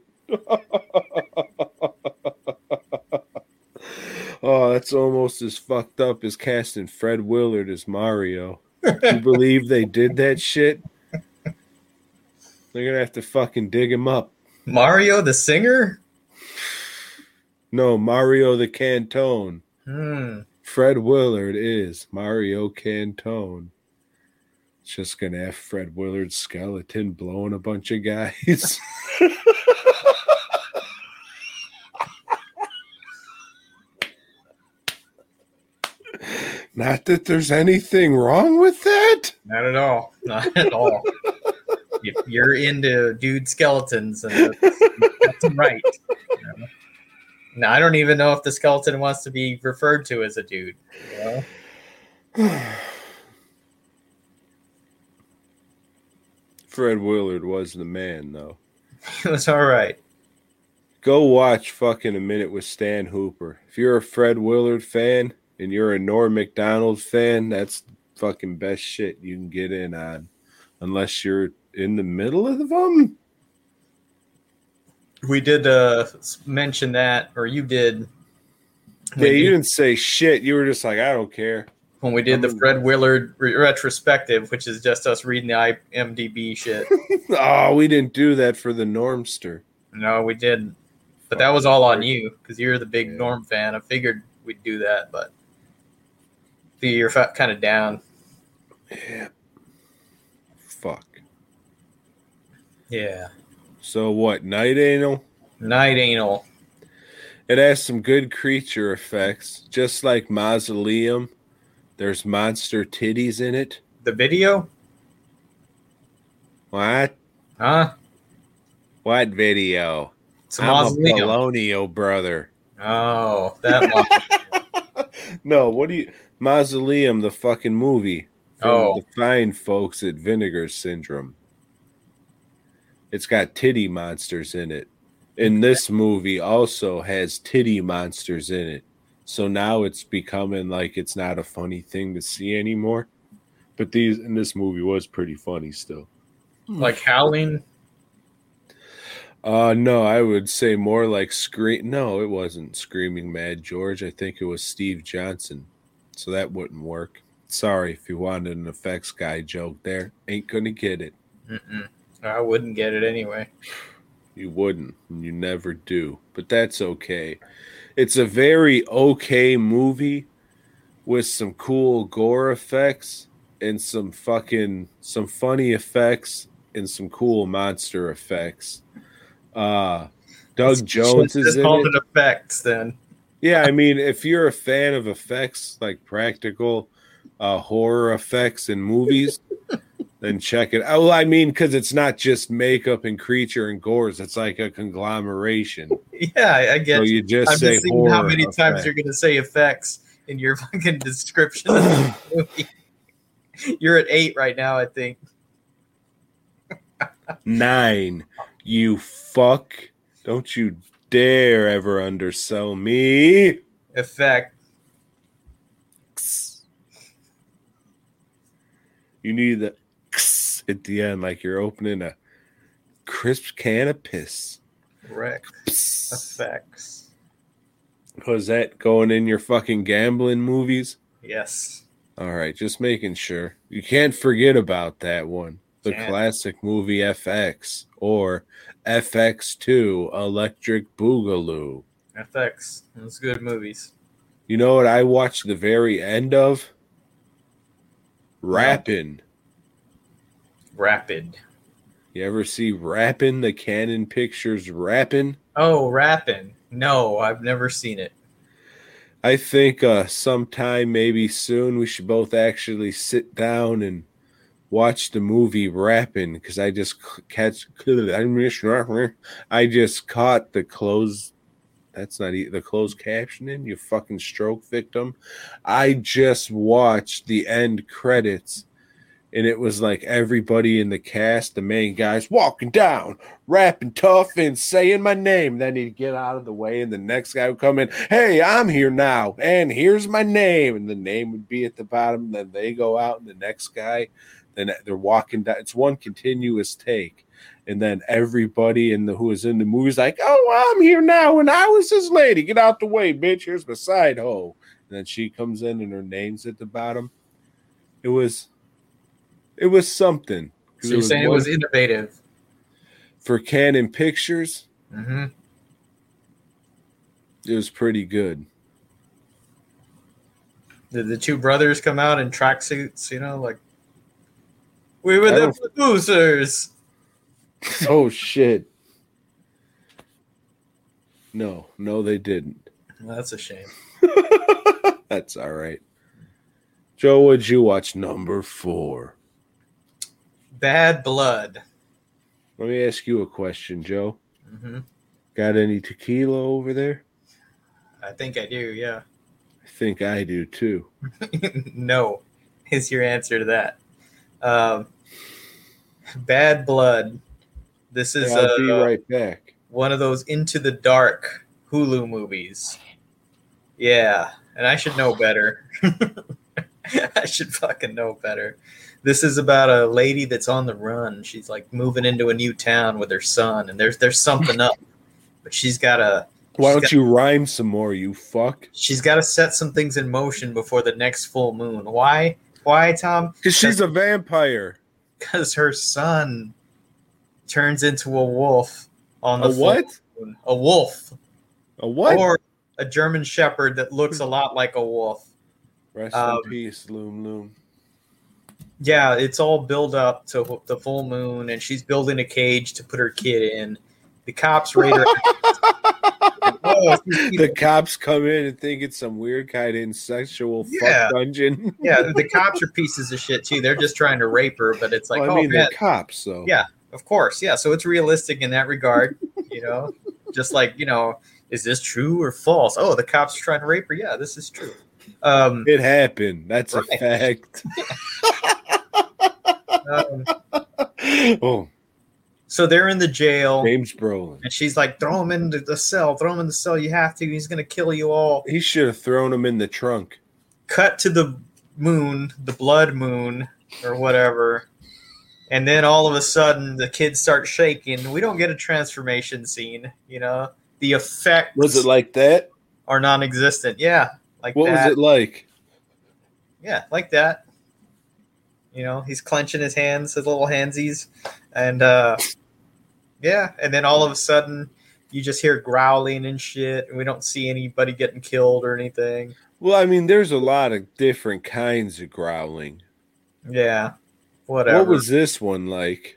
S4: Oh, that's almost as fucked up as casting Fred Willard as Mario. You believe they did that shit? They're gonna have to fucking dig him up.
S5: Mario the singer?
S4: No, Mario the Cantone.
S5: Hmm.
S4: Fred Willard is Mario Cantone. It's just gonna have Fred Willard's skeleton blowing a bunch of guys. Not that there's anything wrong with that.
S5: Not at all. Not at all. If you're into dude skeletons, and that's, that's right. You know? Now, I don't even know if the skeleton wants to be referred to as a dude. You know?
S4: Fred Willard was the man, though.
S5: It was all right.
S4: Go watch fucking A Minute with Stan Hooper. If you're a Fred Willard fan and you're a Norm Macdonald fan, that's fucking best shit you can get in on. Unless you're in the middle of them.
S5: We did uh, mention that, or you did.
S4: Yeah, you didn't say shit. You were just like, I don't care.
S5: when we did the
S4: I'm-
S5: Fred Willard re- retrospective, which is just us reading the I M D B shit.
S4: Oh, we didn't do that for the Normster.
S5: No, we didn't. But that was all on
S4: Fucking
S5: you because you're the big
S4: Yeah.
S5: Norm fan. I figured we'd do that, but I figure you're kind of down.
S4: Yeah. Fuck.
S5: Yeah.
S4: So what? Night Anal?
S5: Night Anal.
S4: It has some good creature effects, just like Mausoleum. There's monster titties in it.
S5: The video?
S4: What?
S5: Huh?
S4: What video?
S5: It's a
S4: I'm a
S5: mausoleum.
S4: Polonio brother.
S5: Oh, that one.
S4: No, what do you... Mausoleum, the fucking movie. From
S5: Oh.
S4: the fine folks at Vinegar Syndrome. It's got titty monsters in it. And this movie also has titty monsters in it. So now it's becoming like it's not a funny thing to see anymore. But these in this movie was pretty funny still.
S5: Like Howling.
S4: Uh no, I would say more like Scream. No, it wasn't Screaming Mad George. I think it was Steve Johnson. So that wouldn't work. Sorry if you wanted an effects guy joke there. Ain't gonna get it.
S5: Mm-mm. I wouldn't get it anyway.
S4: You wouldn't, and you never do. But that's okay. It's a very okay movie with some cool gore effects and some fucking some funny effects and some cool monster effects. Uh Doug Jones is
S5: Just
S4: in
S5: called
S4: it.
S5: it effects then.
S4: Yeah, I mean, if you're a fan of effects, like practical uh, horror effects in movies, then check it out. Well, I mean, because it's not just makeup and creature and gores; it's like a conglomeration.
S5: Yeah, I, I get
S4: So
S5: you.
S4: you just
S5: I'm
S4: say
S5: just seeing
S4: horror.
S5: how many times
S4: effect.
S5: you're going to say effects in your fucking description of the movie. You're at eight right now, I think.
S4: Nine. You fuck! Don't you dare ever undersell me.
S5: Effect.
S4: You need the at the end, like you're opening a crisp can of piss.
S5: Correct. Effects.
S4: Was that going in your fucking gambling movies?
S5: Yes.
S4: All right, just making sure. You can't forget about that one. The
S5: Can't.
S4: classic movie F X or F X two Electric Boogaloo.
S5: Effects. Those good movies.
S4: You know what I watched the very end of? Rappin'.
S5: Rapid.
S4: You ever see Rappin', the Canon Pictures Rappin'?
S5: Oh, rapping. No, I've never seen it.
S4: I think uh, sometime, maybe soon, we should both actually sit down and watch the movie Rappin', because I just c- catch. I just caught the closed. That's not e- the closed captioning. You fucking stroke victim. I just watched the end credits, and it was like everybody in the cast, the main guys, walking down, rapping tough and saying my name. Then he'd get out of the way, and the next guy would come in. Hey, I'm here now, and here's my name, and the name would be at the bottom. And then they go out, and the next guy. Then they're walking down. It's one continuous take. And then everybody in the who is in the movie is like, oh, I'm here now. And I was this lady. Get out the way, bitch. Here's my side hoe. And then she comes in and her name's at the bottom. It was it was something.
S5: So you're saying it
S4: one-
S5: was innovative.
S4: for Canon Pictures,
S5: Mm-hmm.
S4: it was pretty good.
S5: Did the two brothers come out in tracksuits, you know, like we were
S4: I
S5: the
S4: don't-
S5: producers.
S4: Oh shit. No, no, they didn't.
S5: That's a shame.
S4: That's all right. Joe, what'd you watch number four?
S5: Bad Blood.
S4: Let me ask you a question, Joe.
S5: Mm-hmm.
S4: Got any tequila over there?
S5: I think I do, yeah.
S4: I think I do too.
S5: No, is your answer to that. Um, Bad Blood. This is
S4: I'll be
S5: uh,
S4: right back.
S5: one of those Into the Dark Hulu movies. Yeah, and I should know better. I should fucking know better. This is about a lady that's on the run. She's like moving into a new town with her son, and there's there's something up, but she's got to
S4: Why
S5: She's
S4: don't
S5: got-
S4: you rhyme some more, you fuck?
S5: She's got to set some things in motion before the next full moon. Why? Why, Tom?
S4: Because she's a vampire.
S5: Because her son turns into a wolf on the
S4: A
S5: full
S4: what?
S5: moon. A wolf.
S4: A what?
S5: Or a German shepherd that looks a lot like a wolf.
S4: Rest
S5: um,
S4: in peace, Loom Loom.
S5: Yeah, it's all build up to the full moon, and she's building a cage to put her kid in. The cops raid her. Oh,
S4: The cops come in and think it's some weird kind of sexual
S5: Yeah.
S4: fuck dungeon.
S5: yeah, the cops are pieces of shit too. They're just trying to rape her, but it's like,
S4: Well, I
S5: oh
S4: mean,
S5: man,
S4: they're cops, so
S5: yeah, of course, yeah. So it's realistic in that regard, you know. Just like, you know, is this true or false? Oh, the cops are trying to rape her. Yeah, this is true. Um,
S4: it happened. That's
S5: Right.
S4: a fact.
S5: um,
S4: Oh,
S5: so they're in the jail,
S4: James Brolin.
S5: and she's like, throw him into the cell. Throw him in the cell. You have to. He's gonna kill you all.
S4: He should have thrown him in the trunk.
S5: Cut to the moon, the blood moon, or whatever. And then all of a sudden, the kids start shaking. We don't get a transformation scene, you know. The effects
S4: Was it like that?
S5: are non-existent. Yeah, like
S4: What
S5: that.
S4: was it like?
S5: Yeah, like that. You know, he's clenching his hands, his little handsies, and uh, yeah. And then all of a sudden, you just hear growling and shit, and we don't see anybody getting killed or anything.
S4: Well, I mean, there's a lot of different kinds of growling.
S5: Yeah, whatever.
S4: What was this one like?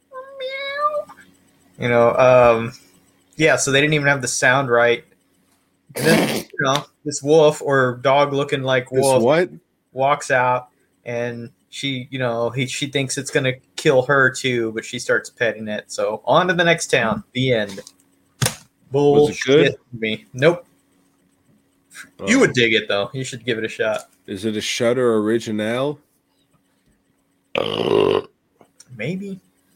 S5: You know, um, yeah, so they didn't even have the sound right. And then, you know, this wolf or dog looking like
S4: This
S5: wolf
S4: what?
S5: walks out, and she, you know, he she thinks it's going to kill her too, but she starts petting it. So on to the next town. The end. Bullshit.
S4: good?
S5: to Me. Nope.
S4: Oh.
S5: You would dig it, though. You should give it a shot.
S4: Is it a Shudder original?
S5: Maybe.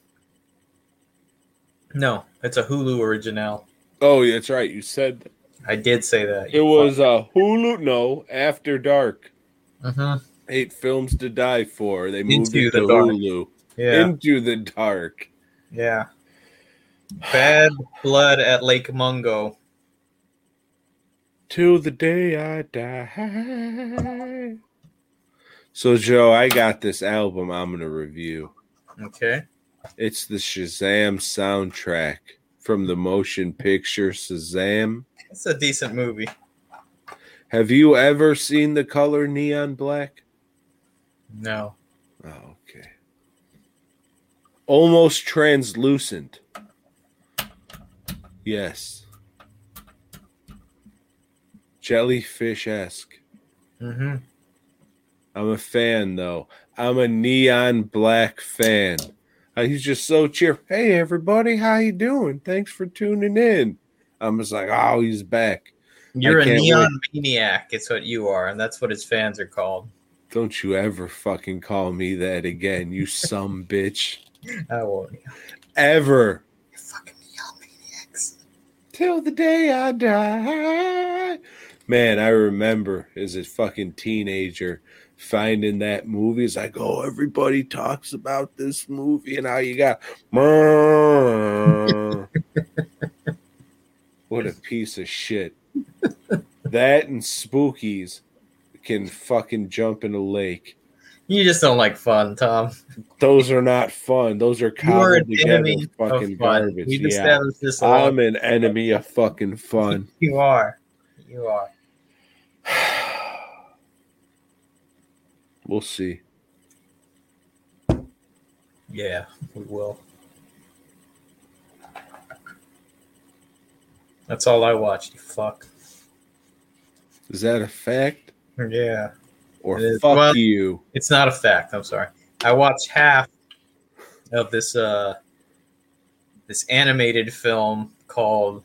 S5: No, it's a Hulu original.
S4: Oh, yeah, that's right. You said that.
S5: I did say that.
S4: It was a Hulu. No, After Dark.
S5: Uh-huh.
S4: Eight films to die for. They moved
S5: Into
S4: it to
S5: the Dark.
S4: Hulu.
S5: Yeah.
S4: Into the Dark.
S5: Yeah. Bad Blood at Lake Mungo.
S4: Till the day I die. So, Joe, I got this album I'm going to review.
S5: Okay.
S4: It's the Shazam soundtrack from the motion picture Shazam.
S5: It's a decent movie.
S4: Have you ever seen the color neon black?
S5: No.
S4: Oh, okay. Almost translucent. Yes. Jellyfish-esque.
S5: Mm-hmm.
S4: I'm a fan, though. I'm a neon black fan. Uh, He's just so cheerful. Hey, everybody, how you doing? Thanks for tuning in. I'm just like, oh, he's back.
S5: You're a
S4: can't
S5: neon maniac. It's what you are, and that's what his fans are called.
S4: Don't you ever fucking call me that again, you some bitch.
S5: I won't.
S4: Ever.
S5: You fucking neon maniacs.
S4: Till the day I die. Man, I remember as a fucking teenager finding that movie. It's like, oh, everybody talks about this movie and how you got. What a piece of shit. That and Spookies can fucking jump in a lake.
S5: You just don't like fun, Tom.
S4: Those are not fun. Those are
S5: You are
S4: cobbled
S5: an
S4: together
S5: enemy
S4: fucking
S5: of fun.
S4: garbage.
S5: We've
S4: Yeah.
S5: established this a
S4: I'm
S5: lot.
S4: an enemy of fucking fun.
S5: You are. You are.
S4: We'll see.
S5: Yeah, we will. That's all I watched, you fuck.
S4: Is that a fact?
S5: Yeah.
S4: Or
S5: It is.
S4: fuck
S5: Well-
S4: you?
S5: It's not a fact, I'm sorry. I watched half of this uh this animated film called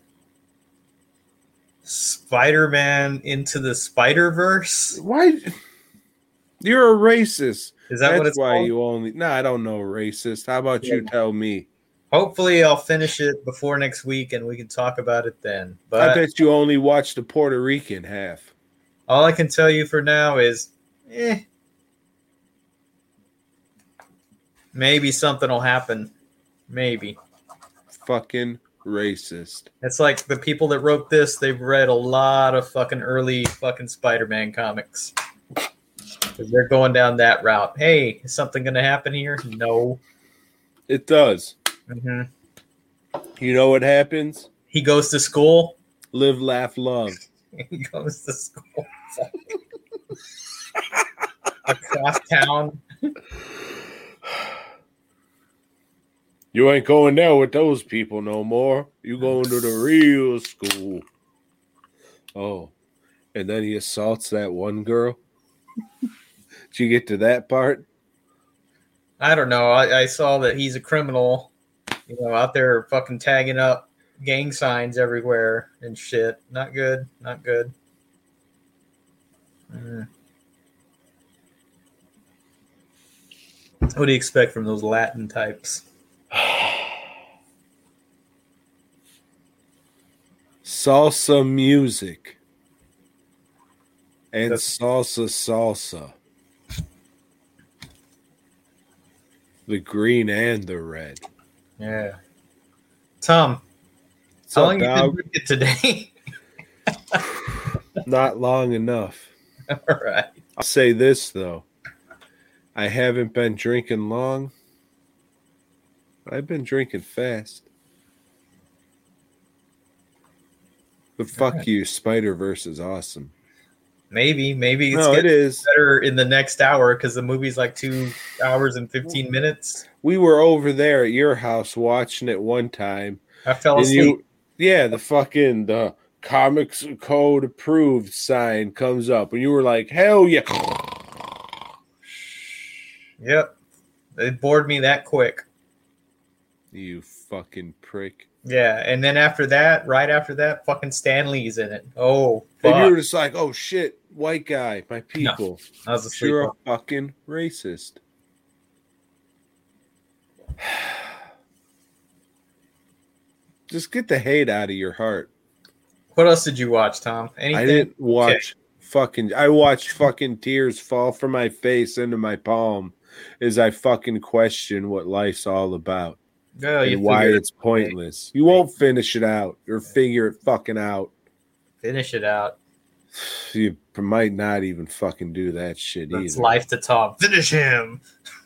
S5: Spider-Man Into the Spider-Verse.
S4: Why? You're a racist.
S5: Is that
S4: That's
S5: what it's
S4: why
S5: called?
S4: you only. No, I don't know racist. How about you
S5: Yeah.
S4: tell me?
S5: Hopefully I'll finish it before next week and we can talk about it then.
S4: I
S5: But
S4: bet you only watched the Puerto Rican half.
S5: all I can tell you for now is eh. Maybe something will happen. Maybe.
S4: Fucking racist.
S5: It's like the people that wrote this, they've read a lot of fucking early fucking Spider-Man comics. Because they're going down that route. Hey, is something going to happen here? No.
S4: It does.
S5: Mm-hmm.
S4: You know what happens?
S5: He goes to school.
S4: Live, laugh, love.
S5: He goes to school. Across town.
S4: You ain't going there with those people no more. You going to the real school. Oh, and then he assaults that one girl. Did you get to that part?
S5: I don't know. I, I saw that he's a criminal, you know, out there fucking tagging up gang signs everywhere and shit. Not good. Not good. Mm. What do you expect from those Latin types?
S4: Salsa music and
S5: That's-
S4: salsa salsa. The green and the red.
S5: Yeah. Tom,
S4: What's
S5: how
S4: up,
S5: long you
S4: dog?
S5: been drinking today?
S4: Not long enough.
S5: All right.
S4: I'll say this though. I haven't been drinking long. I've been drinking fast. But fuck
S5: Alright.
S4: you, Spider-Verse is awesome.
S5: Maybe, maybe it's
S4: No, it
S5: getting
S4: is.
S5: better in the next hour because the movie's like two hours and fifteen minutes.
S4: We were over there at your house watching it one time.
S5: I fell
S4: And
S5: asleep.
S4: you, yeah, the fucking the Comics Code approved sign comes up, and you were like, "Hell yeah!"
S5: Yep. They bored me that quick.
S4: You fucking prick!
S5: Yeah, and then after that, right after that, fucking Stan Lee's in it. Oh,
S4: And you were
S5: fuck.
S4: just like, "Oh shit, white guy, my people."
S5: I was asleep.
S4: You're a fucking racist. Just get the hate out of your heart.
S5: What else did you watch, Tom? Anything?
S4: I didn't watch fucking. I watched fucking tears fall from my face into my palm as I fucking question what life's all about
S5: Oh, you
S4: and why
S5: figured-
S4: it's pointless. You won't finish it out or figure it fucking out.
S5: Finish it out.
S4: You might not even fucking do that shit
S5: It's
S4: either.
S5: life to Tom. Finish him.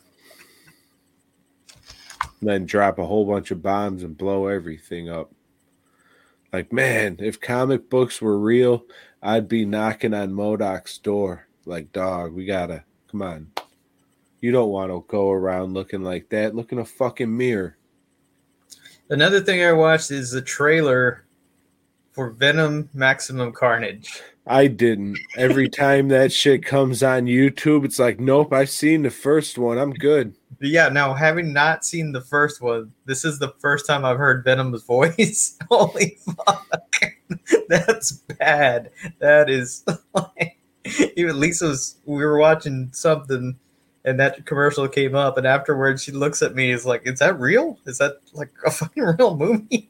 S4: Then drop a whole bunch of bombs and blow everything up. Like, man, if comic books were real, I'd be knocking on MODOK's door. Like, dog, we gotta, come on. You don't want to go around looking like that. Look in a fucking mirror.
S5: Another thing I watched is the trailer for Venom Maximum Carnage.
S4: I didn't. Every time that shit comes on YouTube, it's like, nope, I've seen the first one. I'm good.
S5: But yeah, now having not seen the first one, this is the first time I've heard Venom's voice. Holy fuck. That's bad. That is like, even Lisa was, we were watching something and that commercial came up, and afterwards she looks at me, is like, is that real? Is that like a fucking real movie?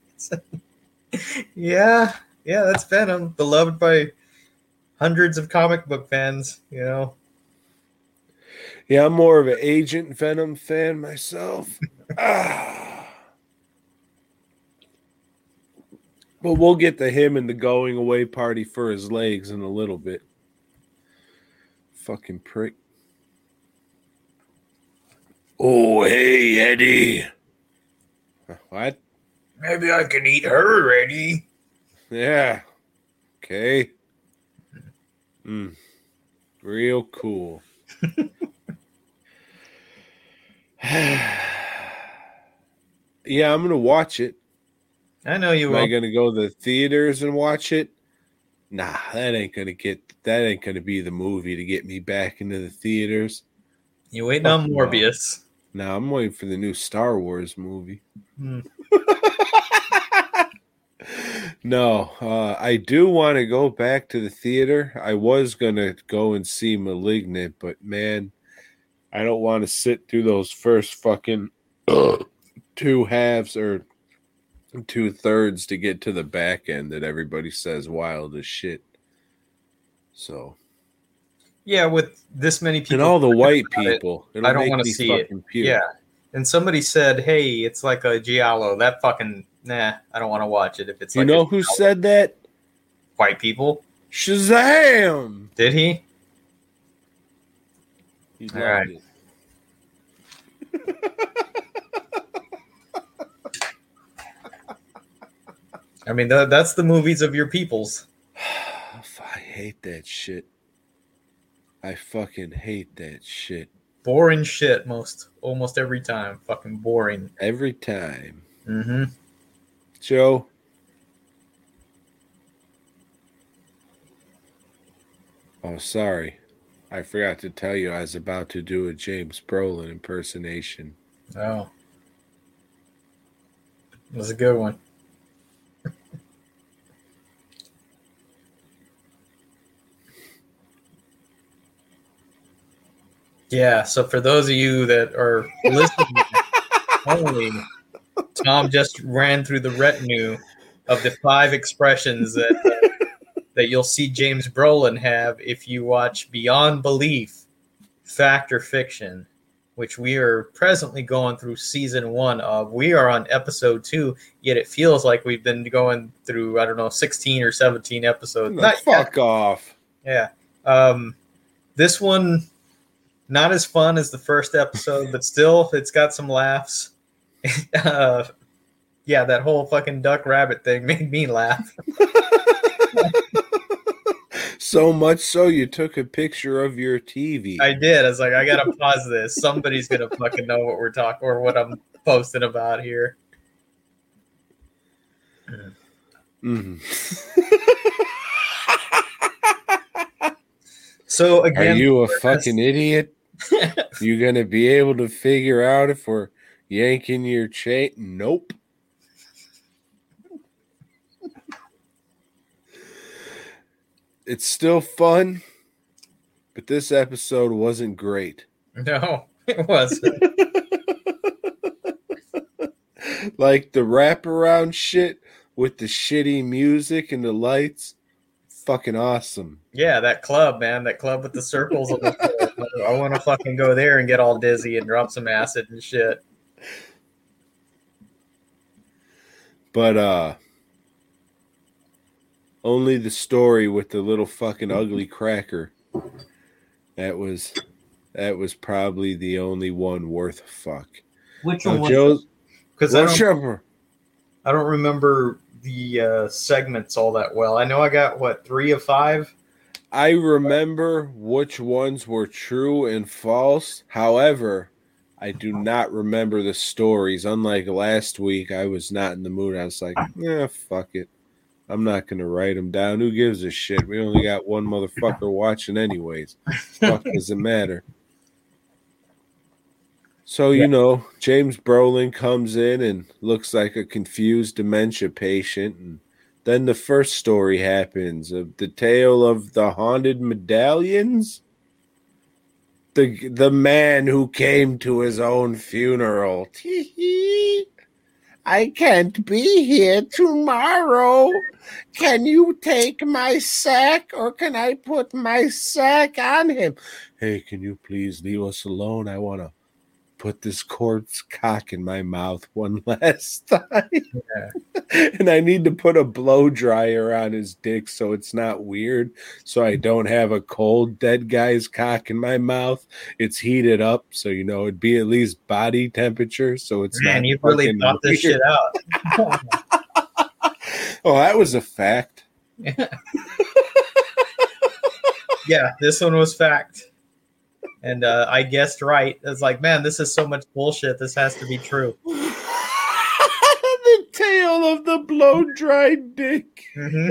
S5: yeah, yeah, that's Venom, beloved by hundreds of comic book fans, you know.
S4: Yeah, I'm more of an Agent Venom fan myself. ah. But we'll get to him and the going away party for his legs in a little bit. Fucking prick. Oh, hey, Eddie. What?
S5: Maybe I can eat her, Eddie.
S4: Yeah. Okay. Mm. Real cool. Yeah, I'm going to watch it.
S5: I know you
S4: Am I
S5: will.
S4: going to go to the theaters and watch it? Nah, that ain't going to get, that ain't going to be the movie to get me back into the theaters.
S5: You waiting on
S4: Fuck no.
S5: Morbius.
S4: Now I'm waiting for the new Star Wars movie.
S5: Hmm.
S4: No, uh, I do want to go back to the theater. I was going to go and see Malignant, but man, I don't want to sit through those first fucking two halves or two thirds to get to the back end that everybody says wild as shit. So,
S5: Yeah, with this many people.
S4: and all the white
S5: about it,
S4: people, it'll
S5: I don't
S4: make
S5: wanna
S4: me
S5: see it.
S4: fucking puke.
S5: Yeah. And somebody said, hey, it's like a Giallo. That fucking nah, I don't want to watch it if it's
S4: You
S5: like
S4: know
S5: a-
S4: who said that?
S5: white people.
S4: Shazam!
S5: Did he?
S4: He
S5: All
S4: loved
S5: right.
S4: it.
S5: I mean, th- that's the movies of your peoples.
S4: I hate that shit. I fucking hate that shit.
S5: Boring shit most almost every time. Fucking boring.
S4: Every time.
S5: Mm-hmm.
S4: Joe. Oh, sorry. I forgot to tell you I was about to do a James Brolin impersonation.
S5: Oh. It was a good one. Yeah, so for those of you that are listening only, Tom just ran through the retinue of the five expressions that uh, that you'll see James Brolin have if you watch Beyond Belief, Fact or Fiction, which we are presently going through season one of. We are on episode two, yet it feels like we've been going through, I don't know, sixteen or seventeen episodes.
S4: No,
S5: Not
S4: fuck
S5: yet.
S4: off.
S5: Yeah. Um, this one, not as fun as the first episode, but still, it's got some laughs. uh, yeah, that whole fucking duck rabbit thing made me laugh.
S4: So much so you took a picture of your T V.
S5: I did. I was like, I gotta pause this. Somebody's gonna fucking know what we're talking or what I'm posting about here.
S4: Mhm.
S5: So again,
S4: Are you a fucking idiot? You gonna be able to figure out if we're yanking your chain? Nope. It's still fun, but this episode wasn't great.
S5: No, it wasn't.
S4: Like the wraparound shit with the shitty music and the lights, fucking awesome.
S5: Yeah, that club, man, that club with the circles on the floor. I want to fucking go there and get all dizzy and drop some acid and shit.
S4: But uh only the story with the little fucking ugly cracker. That was that was probably the only one worth a fuck.
S5: Which
S4: Now,
S5: one?
S4: Joe,
S5: Because I don't,
S4: whichever.
S5: I don't remember the uh, segments all that well. I know I got what three of five.
S4: I remember which ones were true and false. However, I do not remember the stories. Unlike last week, I was not in the mood. I was like, yeah, fuck it. I'm not going to write them down. Who gives a shit? We only got one motherfucker watching anyways. Fuck does it matter? So, you know, James Brolin comes in and looks like a confused dementia patient. And then the first story happens of the tale of the haunted medallions. The the man who came to his own funeral. Tee-hee. I can't be here tomorrow. Can you take my sack or can I put my sack on him? Hey, can you please leave us alone? I want to put this corpse cock in my mouth one last time.
S5: Yeah.
S4: And I need to put a blow dryer on his dick so it's not weird. So I don't have a cold dead guy's cock in my mouth. It's heated up, so you know it'd be at least body temperature. So it's
S5: Man,
S4: not
S5: you really
S4: fucking
S5: thought this
S4: weird.
S5: shit out.
S4: Oh, that was a fact.
S5: Yeah, this one was fact. And uh, I guessed right. It's like, man, this is so much bullshit. This has to be true.
S4: The tale of the blow dried dick.
S5: Mm-hmm.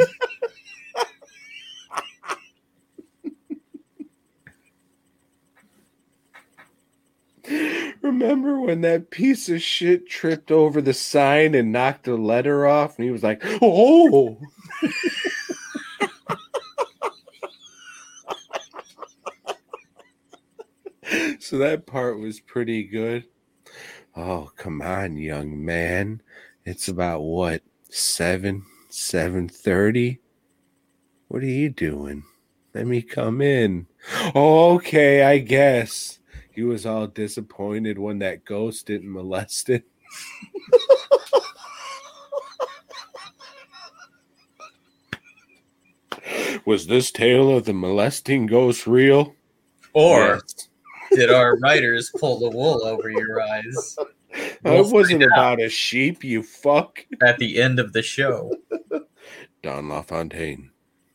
S4: Remember when that piece of shit tripped over the sign and knocked the letter off? And he was like, oh. So that part was pretty good. Oh, come on, young man. It's about what, seven, seven thirty? What are you doing? Let me come in. Oh, okay, I guess. He was all disappointed when that ghost didn't molest it. Was this tale of the molesting ghost real?
S5: Or
S4: Yes.
S5: did our writers pull the wool over your eyes? We'll
S4: it wasn't
S5: find out
S4: about a sheep, you fuck.
S5: at the end of the show.
S4: Don LaFontaine.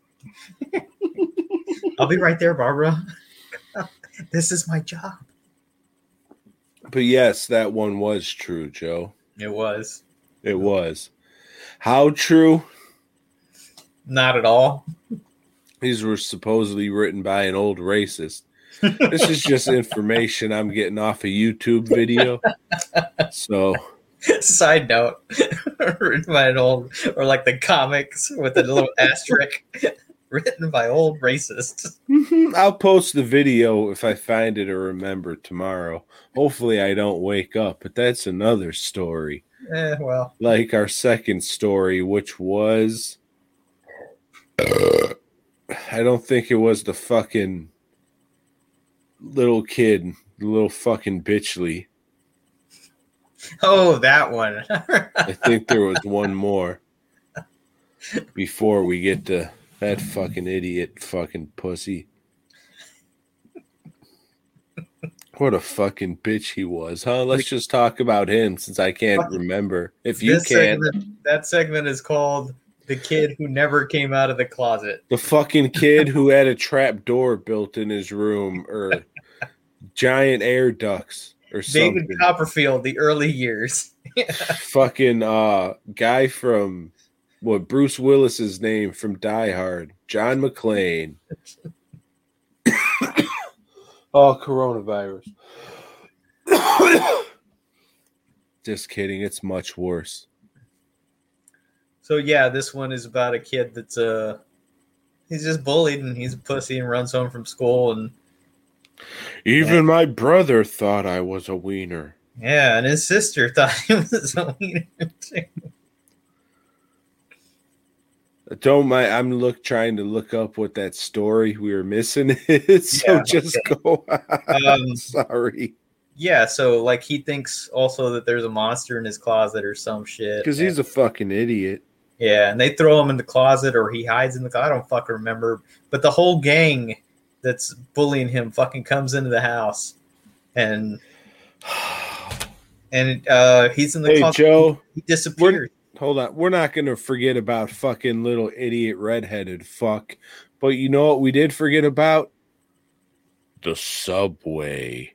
S5: I'll be right there, Barbara. This is my job.
S4: But yes, that one was true, Joe.
S5: It was.
S4: It was. How true?
S5: Not at all.
S4: These were supposedly written by an old racist. This is just information I'm getting off a YouTube video. So,
S5: Side note, written by an old, or like the comics with a little asterisk, written by old racists.
S4: I'll post the video if I find it or remember tomorrow. Hopefully I don't wake up, but that's another story.
S5: Eh, well,
S4: Like our second story, which was... I don't think it was the fucking little kid, the little fucking bitchly.
S5: oh, that one.
S4: I think there was one more before we get to that fucking idiot fucking pussy. What a fucking bitch he was, huh? Let's just talk about him since I can't remember. If you
S5: This
S4: can't,
S5: segment, that segment is called "The Kid Who Never Came Out of the Closet."
S4: the fucking kid who had a trap door built in his room or giant air ducts or something.
S5: David Copperfield, the early years.
S4: Fucking uh guy from what Bruce Willis's name from Die Hard, John McClane. Oh, coronavirus. Just kidding, it's much worse.
S5: So yeah, this one is about a kid that's uh he's just bullied and he's a pussy and runs home from school, and
S4: Even my brother thought I was a wiener.
S5: yeah, and his sister thought he was a wiener too.
S4: Don't mind. I'm look trying to look up what that story we were missing is. So
S5: Yeah,
S4: just
S5: okay.
S4: go on.
S5: Um,
S4: Sorry.
S5: Yeah, so like he thinks also that there's a monster in his closet or some shit.
S4: Because he's a fucking idiot.
S5: Yeah, and they throw him in the closet or he hides in the closet. I don't fucking remember. But the whole gang that's bullying him fucking comes into the house. And and uh, he's in the
S4: Hey,
S5: closet.
S4: Joe.
S5: He disappears.
S4: Hold on. We're not going to forget about fucking little idiot redheaded fuck. But you know what we did forget about? The subway.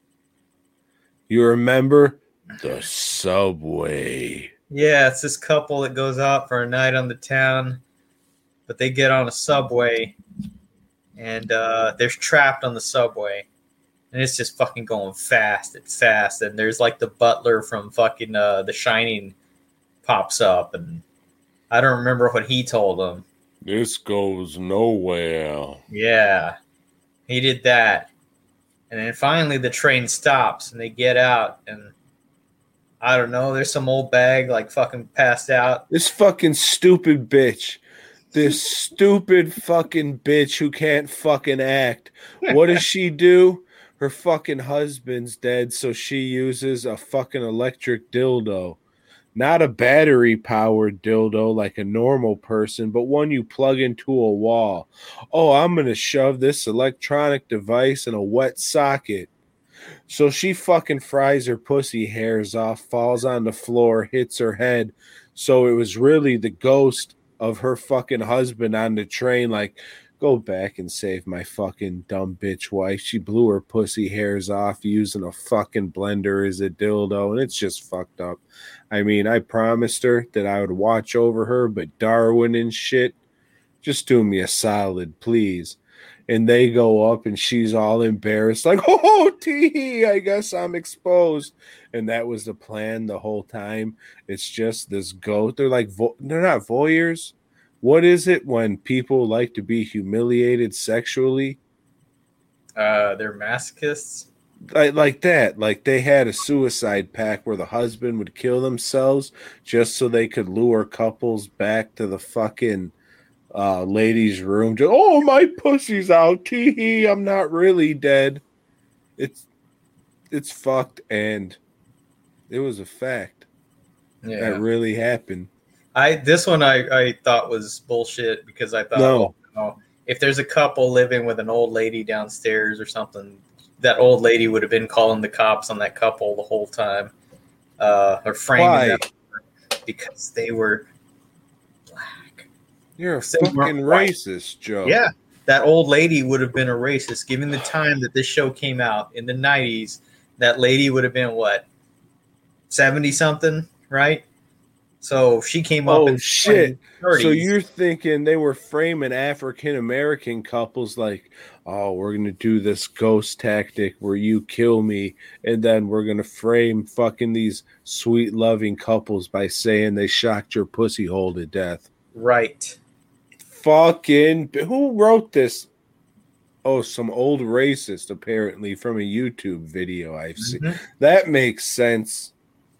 S4: You remember? The subway.
S5: Yeah, it's this couple that goes out for a night on the town, but they get on a subway and uh, they're trapped on the subway. And it's just fucking going fast. It's fast. And there's like the butler from fucking uh, The Shining pops up. And I don't remember what he told them.
S4: This goes nowhere.
S5: Yeah, he did that. And then finally the train stops and they get out. And I don't know, there's some old bag like fucking passed out.
S4: This fucking stupid bitch. This stupid fucking bitch who can't fucking act. What does she do? Her fucking husband's dead, so she uses a fucking electric dildo. Not a battery-powered dildo like a normal person, but one you plug into a wall. Oh, I'm going to shove this electronic device in a wet socket. So she fucking fries her pussy hairs off, falls on the floor, hits her head. So it was really the ghost of her fucking husband on the train, like, go back and save my fucking dumb bitch wife. She blew her pussy hairs off using a fucking blender as a dildo, and it's just fucked up. I mean, I promised her that I would watch over her, but Darwin and shit, just do me a solid, please. And they go up, and she's all embarrassed, like, oh, tee, I guess I'm exposed. And that was the plan the whole time. It's just this ghost. They're like, vo- they're not voyeurs. What is it when people like to be humiliated sexually?
S5: Uh, they're masochists.
S4: Like, like that. Like they had a suicide pact where the husband would kill themselves just so they could lure couples back to the fucking uh, ladies' room. Just, oh, my pussy's out. Tee hee, I'm not really dead. It's it's fucked, and it was a fact.
S5: Yeah.
S4: That really happened.
S5: I this one I, I thought was bullshit because I thought
S4: No.
S5: oh, know, if there's a couple living with an old lady downstairs or something, that old lady would have been calling the cops on that couple the whole time, uh, or framing
S4: Why?
S5: them because they were black.
S4: You're a
S5: They weren't
S4: fucking
S5: white.
S4: racist, Joe.
S5: Yeah, that old lady would have been a racist. Given the time that this show came out in the nineties, that lady would have been what, seventy something, right? So she came up
S4: Oh,
S5: in
S4: shit.
S5: thirties.
S4: So you're thinking they were framing African American couples like, oh, we're going to do this ghost tactic where you kill me, and then we're going to frame fucking these sweet, loving couples by saying they shocked your pussy hole to death.
S5: Right.
S4: Fucking, who wrote this? Oh, some old racist, apparently, from a YouTube video I've seen.
S5: Mhm.
S4: That makes sense.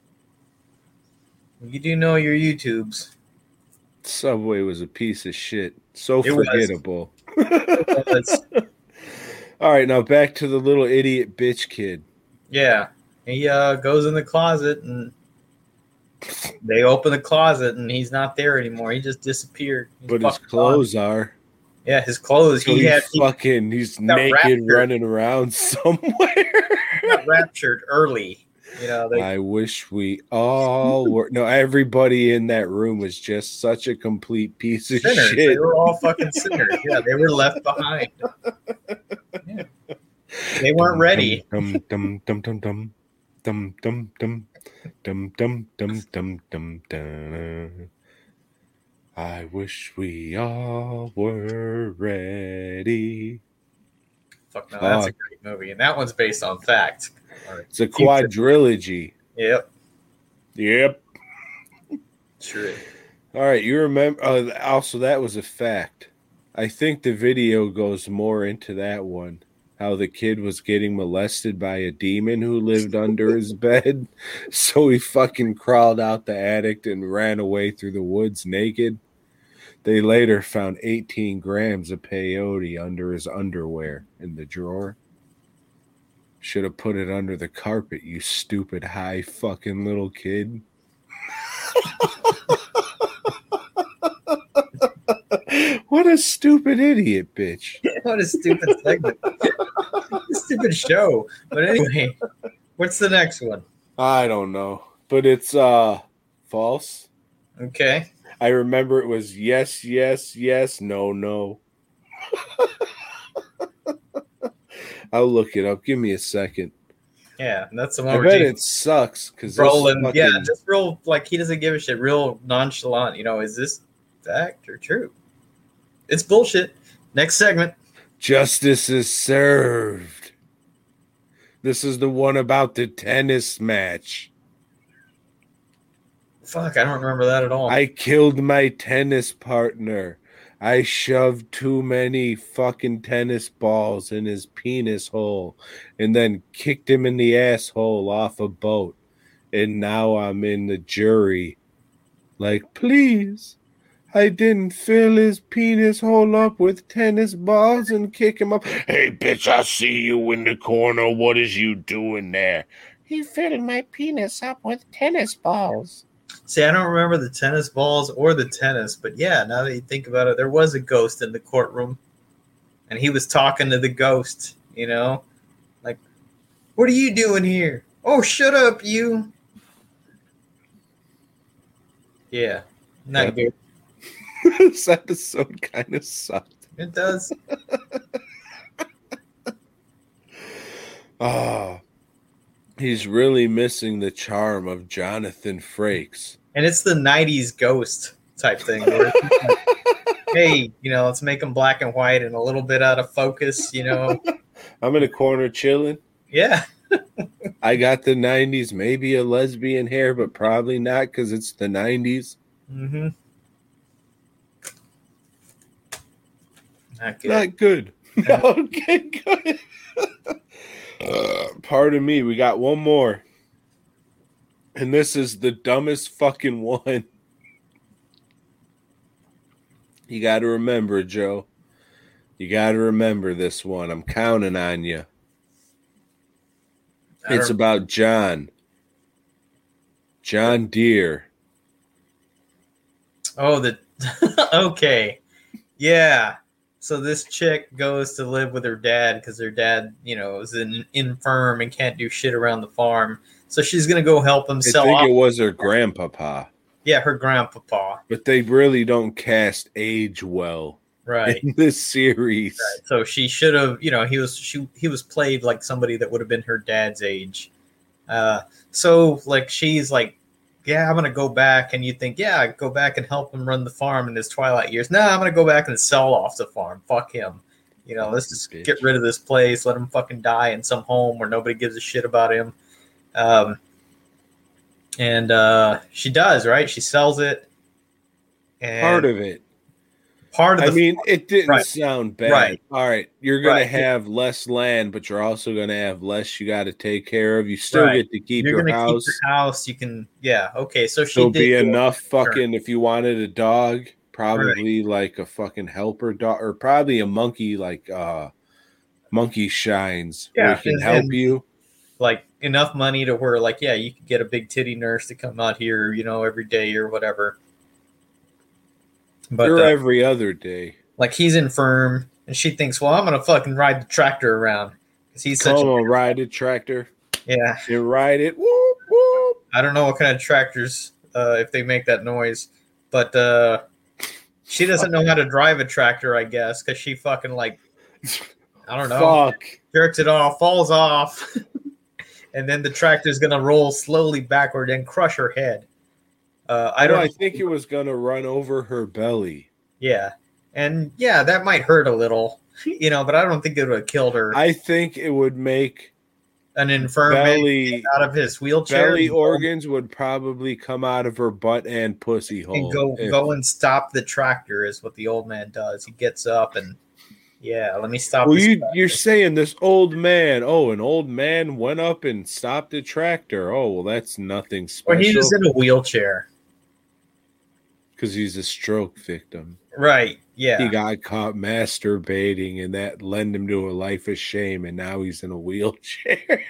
S5: You do know your YouTubes.
S4: Subway was a piece of shit. So
S5: It was.
S4: forgettable.
S5: It's-
S4: All right, now back to the little idiot bitch kid.
S5: yeah. He uh, goes in the closet and they open the closet and he's not there anymore. He just disappeared. He's
S4: But his
S5: fucking
S4: clothes are.
S5: gone. Yeah, his clothes.
S4: So
S5: he
S4: he's
S5: had he
S4: fucking, he's
S5: got
S4: naked
S5: raptured.
S4: running around somewhere.
S5: got raptured early. You know, they,
S4: I wish we all were. No, everybody in that room was just such a complete piece of
S5: sinners.
S4: shit.
S5: They were all fucking sinners. Yeah, they were left behind. Yeah. They weren't ready.
S4: Dum dum dum dum dum dum dum dum dum dum dum dum dum dum. I wish we all were ready.
S5: Fuck no, that's a
S4: Fuck.
S5: great movie, and that one's based on fact. Or
S4: It's a
S5: future.
S4: quadrilogy.
S5: Yep,
S4: Yep.
S5: true.
S4: All right, you remember? Uh, also, that was a fact. I think the video goes more into that one. How the kid was getting molested by a demon who lived under his bed. So he fucking crawled out the attic and ran away through the woods naked. They later found eighteen grams of peyote under his underwear in the drawer. Should have put it under the carpet, you stupid high fucking little kid. What a stupid idiot, bitch.
S5: What a stupid segment. Stupid show. But anyway, what's the next one?
S4: I don't know, but it's uh false.
S5: Okay.
S4: I remember it was yes, yes, yes, no, no. I'll look it up. Give me a second.
S5: Yeah, and that's the
S4: I
S5: one where
S4: bet
S5: James
S4: it sucks because
S5: rolling. Yeah, just real like he doesn't give a shit. Real nonchalant. You know, is this fact or true? It's bullshit. Next segment.
S4: justice is served. This is the one about the tennis match.
S5: Fuck, I don't remember that at all.
S4: I killed my tennis partner. I shoved too many fucking tennis balls in his penis hole and then kicked him in the asshole off a boat. And now I'm in the jury. Like, please, I didn't fill his penis hole up with tennis balls and kick him up. Hey, bitch, I see you in the corner. What is you doing there? He filled my penis up with tennis balls.
S5: See, I don't remember the tennis balls or the tennis, but yeah, now that you think about it, there was a ghost in the courtroom, and he was talking to the ghost, you know? Like, what are you doing here? Oh, shut up, you. Yeah. Not
S4: Yeah.
S5: good.
S4: This episode kind of sucked.
S5: It does.
S4: Ah, he's really missing the charm of Jonathan Frakes.
S5: And it's the nineties ghost type thing. Where it's like, hey, you know, let's make them black and white and a little bit out of focus, you know?
S4: I'm in a corner chilling.
S5: Yeah.
S4: I got the nineties, maybe a lesbian hair, but probably not because it's the nineties.
S5: Mm-hmm. Not good.
S4: Not good. Okay, good. uh, pardon me, we got one more. And this is the dumbest fucking one. You got to remember, Joe. You got to remember this one. I'm counting on you.
S5: I
S4: It's
S5: don't-
S4: about John. John Deere.
S5: Oh, the okay, yeah, So this chick goes to live with her dad because her dad, you know, is in, infirm and can't do shit around the farm. So she's gonna go help him
S4: I
S5: sell
S4: think
S5: off.
S4: it was her grandpapa,
S5: Yeah, her grandpapa.
S4: but they really don't cast age well
S5: Right.
S4: in this series.
S5: Right. So she should have, you know, he was she he was played like somebody that would have been her dad's age. Uh, so like she's like, yeah, I'm gonna go back, and you think, yeah, go back and help him run the farm in his twilight years. No, I'm gonna go back and sell off the farm. Fuck him. You know, let's just
S4: Bitch.
S5: get rid of this place. Let him fucking die in some home where nobody gives a shit about him. Um, and uh, she does, right? She sells it. And
S4: Part of it.
S5: part of the
S4: I mean, it didn't
S5: Right.
S4: sound bad.
S5: Right.
S4: All right, you're gonna
S5: Right.
S4: have less land, but you're also gonna have less you got to take care of. You still
S5: Right.
S4: get to keep
S5: you're
S4: your
S5: gonna
S4: house.
S5: keep your house. You can, yeah, okay. So she
S4: There'll
S5: did
S4: be
S5: go-
S4: enough fucking if you wanted a dog, probably like a fucking helper dog, or probably a monkey like uh Monkey Shines, where
S5: Yeah,
S4: he can
S5: and-
S4: help
S5: and-
S4: you.
S5: like enough money to where like yeah you could get a big titty nurse to come out here, you know, every day or whatever. But
S4: or
S5: uh,
S4: every other day.
S5: like he's infirm, and she thinks, well, I'm gonna fucking ride the tractor around because he's such
S4: Come
S5: a
S4: on, ride a tractor.
S5: yeah.
S4: You ride it. Whoop, whoop.
S5: I don't know what kind of tractors uh, if they make that noise, but uh, she doesn't know how to drive a tractor, I guess, because she fucking like I don't know
S4: Fuck.
S5: jerks it off, falls off, and then the tractor's gonna roll slowly backward and crush her head. Uh, I
S4: I
S5: don't.
S4: don't. I think it was gonna run over her belly.
S5: Yeah, and yeah, that might hurt a little, you know, but I don't think it would have killed her.
S4: I think it would make
S5: An infirm man
S4: belly
S5: out of his wheelchair,
S4: belly
S5: and
S4: organs would probably come out of her butt and pussy hole.
S5: and go
S4: if-
S5: go and stop the tractor is what the old man does. He gets up and yeah, let me stop.
S4: Well,
S5: this
S4: you
S5: tractor.
S4: you're saying this old man? Oh, an old man went up and stopped a tractor. Oh, well, that's nothing
S5: or he was
S4: special
S5: in a wheelchair,
S4: because he's a stroke victim.
S5: right? Yeah,
S4: He got caught masturbating, and that led him to a life of shame, and now he's in a wheelchair.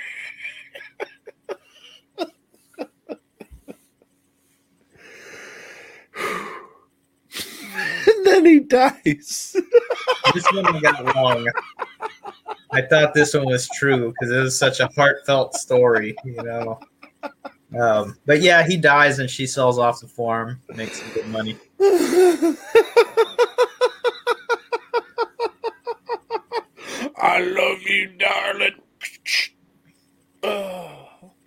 S4: And then he dies.
S5: this one got long. I thought this one was true because it was such a heartfelt story, you know. Um, but yeah, he dies and she sells off the farm, makes some good money.
S4: I love you, darling. Oh.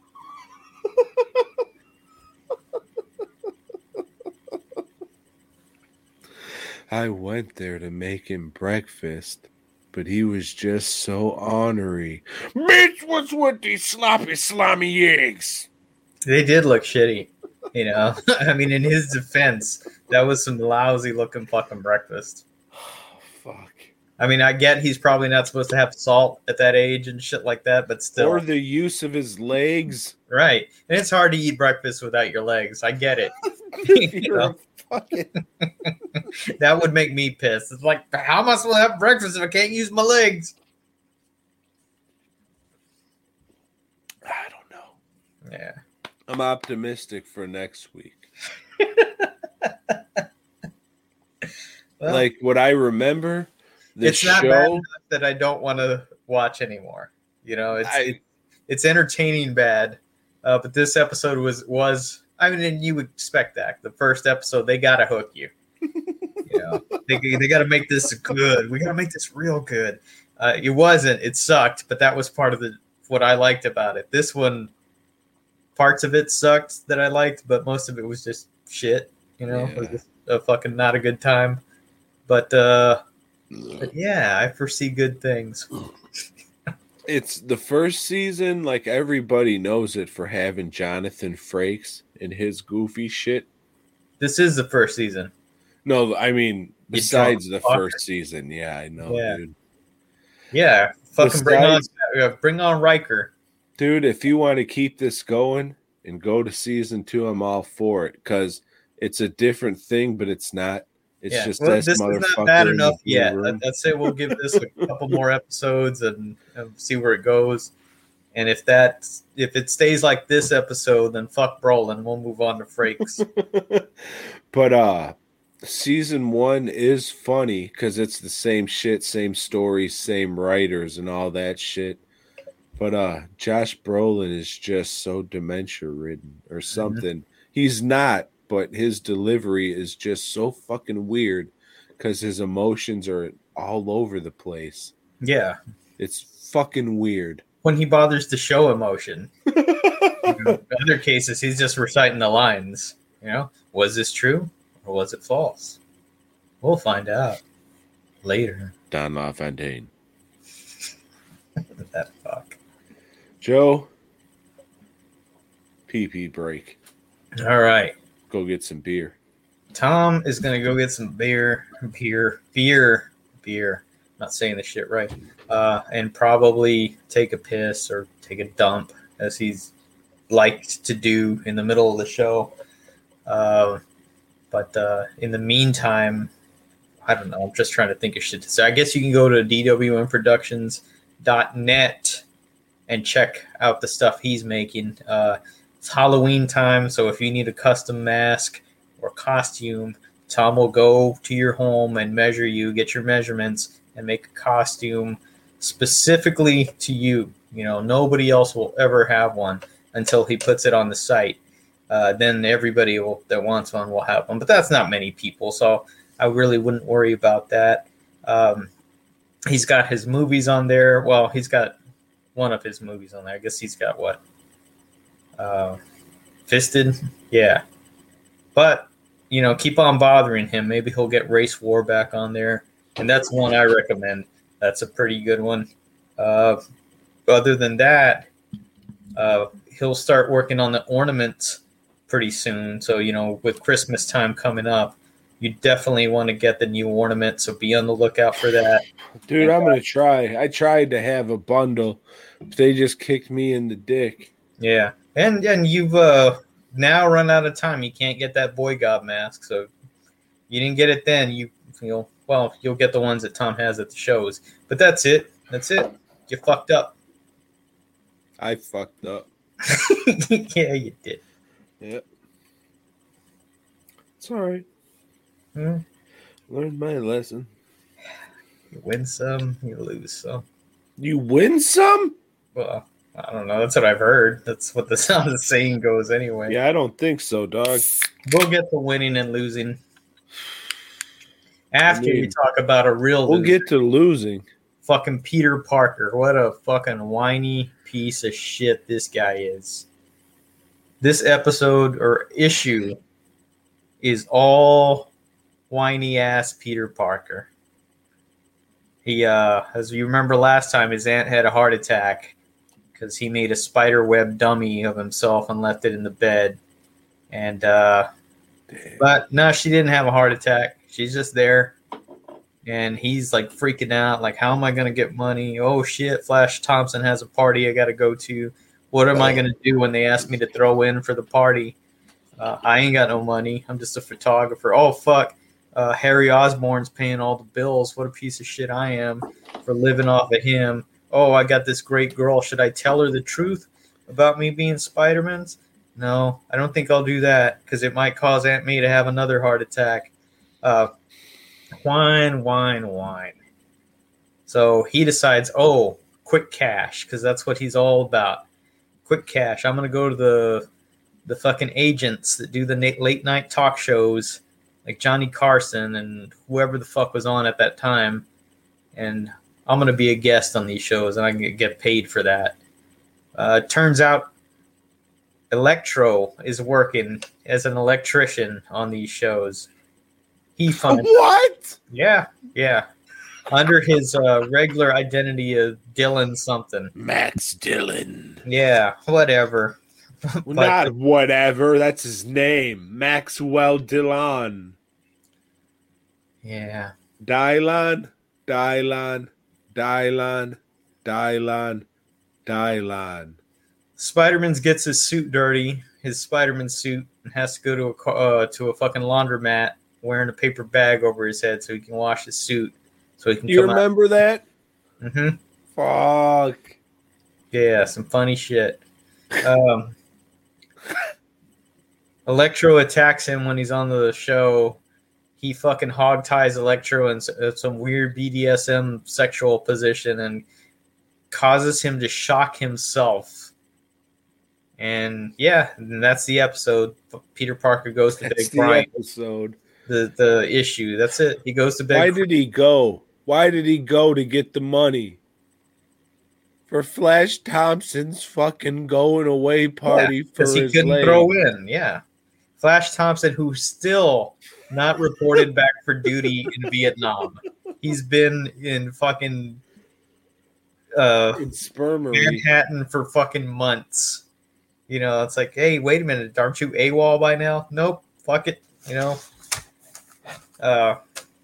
S4: I went there to make him breakfast, but he was just so ornery. Bitch, what's with these sloppy, slimy eggs?
S5: They did look shitty, you know. I mean, in his defense, that was some lousy looking fucking breakfast.
S4: Fuck.
S5: I mean, I get he's probably not supposed to have salt at that age and shit like that, but still,
S4: Or the use of his legs.
S5: right? And it's hard to eat breakfast without your legs. I get it. You
S4: You're
S5: know,
S4: a fucking
S5: that would make me pissed. It's like, how am I supposed to have breakfast if I can't use my legs?
S4: I don't know.
S5: Yeah.
S4: I'm optimistic for next week.
S5: Well,
S4: Like what I remember, the
S5: it's not bad
S4: show.
S5: enough that I don't want to watch anymore. You know, it's
S4: I,
S5: it's entertaining bad, uh, but this episode was was. I mean, and you would expect that. The first episode, they gotta hook you. You know, they they gotta make this good. We gotta make this real good. Uh, it wasn't. It sucked, but that was part of the what I liked about it. This one, parts of it sucked that I liked, but most of it was just shit. You know, it was
S4: Yeah.
S5: just a fucking not a good time. But uh, but yeah, I foresee good things.
S4: it's the first season. Like everybody knows it for having Jonathan Frakes and his goofy shit.
S5: This is the first season.
S4: No, I mean
S5: You
S4: besides the
S5: fucker.
S4: first season. Yeah, I know,
S5: Yeah.
S4: dude.
S5: Yeah, fucking bring on,
S4: Besides-
S5: uh, bring on Riker.
S4: Dude, if you want to keep this going and go to season two, I'm all for it because it's a different thing, but it's not. It's
S5: Yeah,
S4: just
S5: well,
S4: this
S5: this is
S4: motherfucker.
S5: not bad
S4: in the
S5: enough
S4: blue
S5: yet.
S4: room.
S5: Let, let's say we'll give this a couple more episodes and, and see where it goes. And if that if it stays like this episode, then fuck Brolin. We'll move on to Frakes.
S4: But uh season one is funny because it's the same shit, same stories, same writers, and all that shit. But uh, Josh Brolin is just so dementia ridden or something. Mm-hmm. He's not, but his delivery is just so fucking weird because his emotions are all over the place.
S5: Yeah.
S4: It's fucking weird.
S5: When he bothers to show emotion. You know, in other cases, he's just reciting the lines. You know, was this true or was it false? We'll find out later.
S4: Don LaFontaine.
S5: That fuck.
S4: Joe, pee pee break.
S5: All right.
S4: Go get some beer.
S5: Tom is going to go get some beer, beer, beer, beer. I'm not saying the shit right. Uh, and probably take a piss or take a dump, as he's liked to do in the middle of the show. Uh, but uh, in the meantime, I don't know. I'm just trying to think of shit to say. I guess you can go to D W M productions dot net and check out the stuff he's making. Uh, it's Halloween time, so if you need a custom mask or costume, Tom will go to your home and measure you, get your measurements, and make a costume specifically to you. You know, nobody else will ever have one until he puts it on the site. Uh, then everybody will, that wants one will have one, but that's not many people, so I really wouldn't worry about that. Um, he's got his movies on there. Well, he's got one of his movies on there. I guess he's got what? Uh, Fisted? Yeah. But, you know, keep on bothering him. Maybe he'll get Race War back on there. And that's one I recommend. That's a pretty good one. Uh, other than that, uh, he'll start working on the ornaments pretty soon. So, you know, with Christmas time coming up, you definitely want to get the new ornament. So be on the lookout for that.
S4: Dude, I'm going to try. I tried to have a bundle. They just kicked me in the dick.
S5: Yeah. And and you've uh, now run out of time. You can't get that Boy Gob mask. So you didn't get it then. You, you'll, well, you'll get the ones that Tom has at the shows. But that's it. That's it. You fucked up.
S4: I fucked up.
S5: Yeah, you did.
S4: Yep. It's all right.
S5: Hmm.
S4: Learned my lesson.
S5: You win some, you lose some.
S4: You win some?
S5: Well, I don't know. That's what I've heard. That's what the sound of the saying goes anyway.
S4: Yeah, I don't think so, dog.
S5: We'll get to winning and losing after
S4: I mean,
S5: you talk about a real
S4: We'll
S5: loser.
S4: get to losing.
S5: Fucking Peter Parker. What a fucking whiny piece of shit this guy is. This episode or issue is all whiny ass Peter Parker. He, uh, as you remember last time, his aunt had a heart attack because he made a spider web dummy of himself and left it in the bed. And, uh, but no, she didn't have a heart attack. She's just there. And he's like freaking out, like, how am I going to get money? Oh, shit, Flash Thompson has a party I got to go to. What am I going to do when they ask me to throw in for the party? Uh, I ain't got no money. I'm just a photographer. Oh, fuck. Uh, Harry Osborn's paying all the bills. What a piece of shit I am for living off of him. Oh, I got this great girl. Should I tell her the truth about me being Spider-Man's? No, I don't think I'll do that because it might cause Aunt May to have another heart attack. Uh, whine, whine, whine. So he decides, oh, quick cash, because that's what he's all about. Quick cash. I'm going to go to the the fucking agents that do the late night talk shows, like Johnny Carson and whoever the fuck was on at that time. And I'm going to be a guest on these shows, and I can get paid for that. Uh, turns out Electro is working as an electrician on these shows. He finds
S4: What?
S5: Yeah, yeah. Under his uh, regular identity of Dylan something.
S4: Max Dillon.
S5: Yeah, whatever.
S4: Well,
S5: But-
S4: not whatever. That's his name. Maxwell Dillon.
S5: Yeah.
S4: Dylon, Dylon, Dylon, Dylon, Dylon.
S5: Spider-Man gets his suit dirty, his Spider-Man suit, and has to go to a ca- uh, to a fucking laundromat wearing a paper bag over his head so he can wash his suit. So he can
S4: Do you
S5: come out.
S4: remember that?
S5: Mm-hmm.
S4: Fuck.
S5: Yeah, some funny shit. Um, Electro attacks him when he's on the show. he fucking hog ties Electro in some weird B D S M sexual position and causes him to shock himself. And yeah, and that's the episode. Peter Parker goes to
S4: That's
S5: bed
S4: the
S5: crying.
S4: episode.
S5: The the issue. That's it. He goes to bed.
S4: Why did he go? Why did he go to get the money? For Flash Thompson's fucking going away party
S5: yeah,
S4: for
S5: he
S4: his
S5: couldn't
S4: leg.
S5: throw in. Yeah. Flash Thompson, who's still not reported back for duty in Vietnam. He's been in fucking uh,
S4: Infirmary.
S5: Manhattan for fucking months. You know, it's like, hey, wait a minute. Aren't you AWOL by now? Nope. Fuck it. You know? Uh,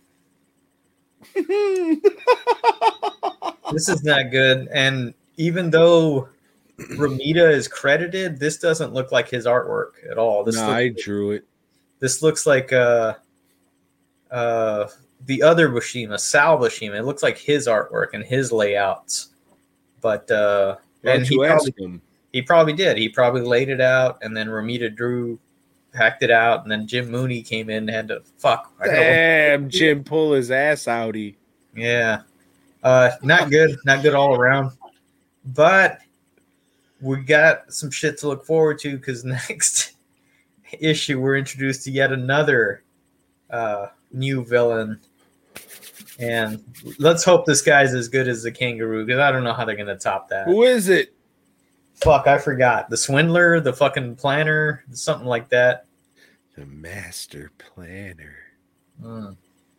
S5: this is not good. And even though Romita is credited, this doesn't look like his artwork at all. This
S4: no,
S5: looks,
S4: I drew it.
S5: This looks like uh, uh, the other Buscema, Sal Buscema. It looks like his artwork and his layouts. But uh,
S4: Why
S5: and
S4: don't
S5: he
S4: you ask
S5: probably,
S4: him?
S5: he probably did. He probably laid it out, and then Romita drew, hacked it out, and then Jim Mooney came in and had to fuck. I gotta-
S4: Damn, Jim, pull his ass outie.
S5: Yeah. Uh, not good. Not good all around. But we got some shit to look forward to because next issue we're introduced to yet another uh, new villain. And let's hope this guy's as good as the Kangaroo because I don't know how they're going to top that.
S4: Who is it?
S5: Fuck, I forgot. The Swindler, the fucking Planner, something like that.
S4: The Master Planner.
S5: Mm.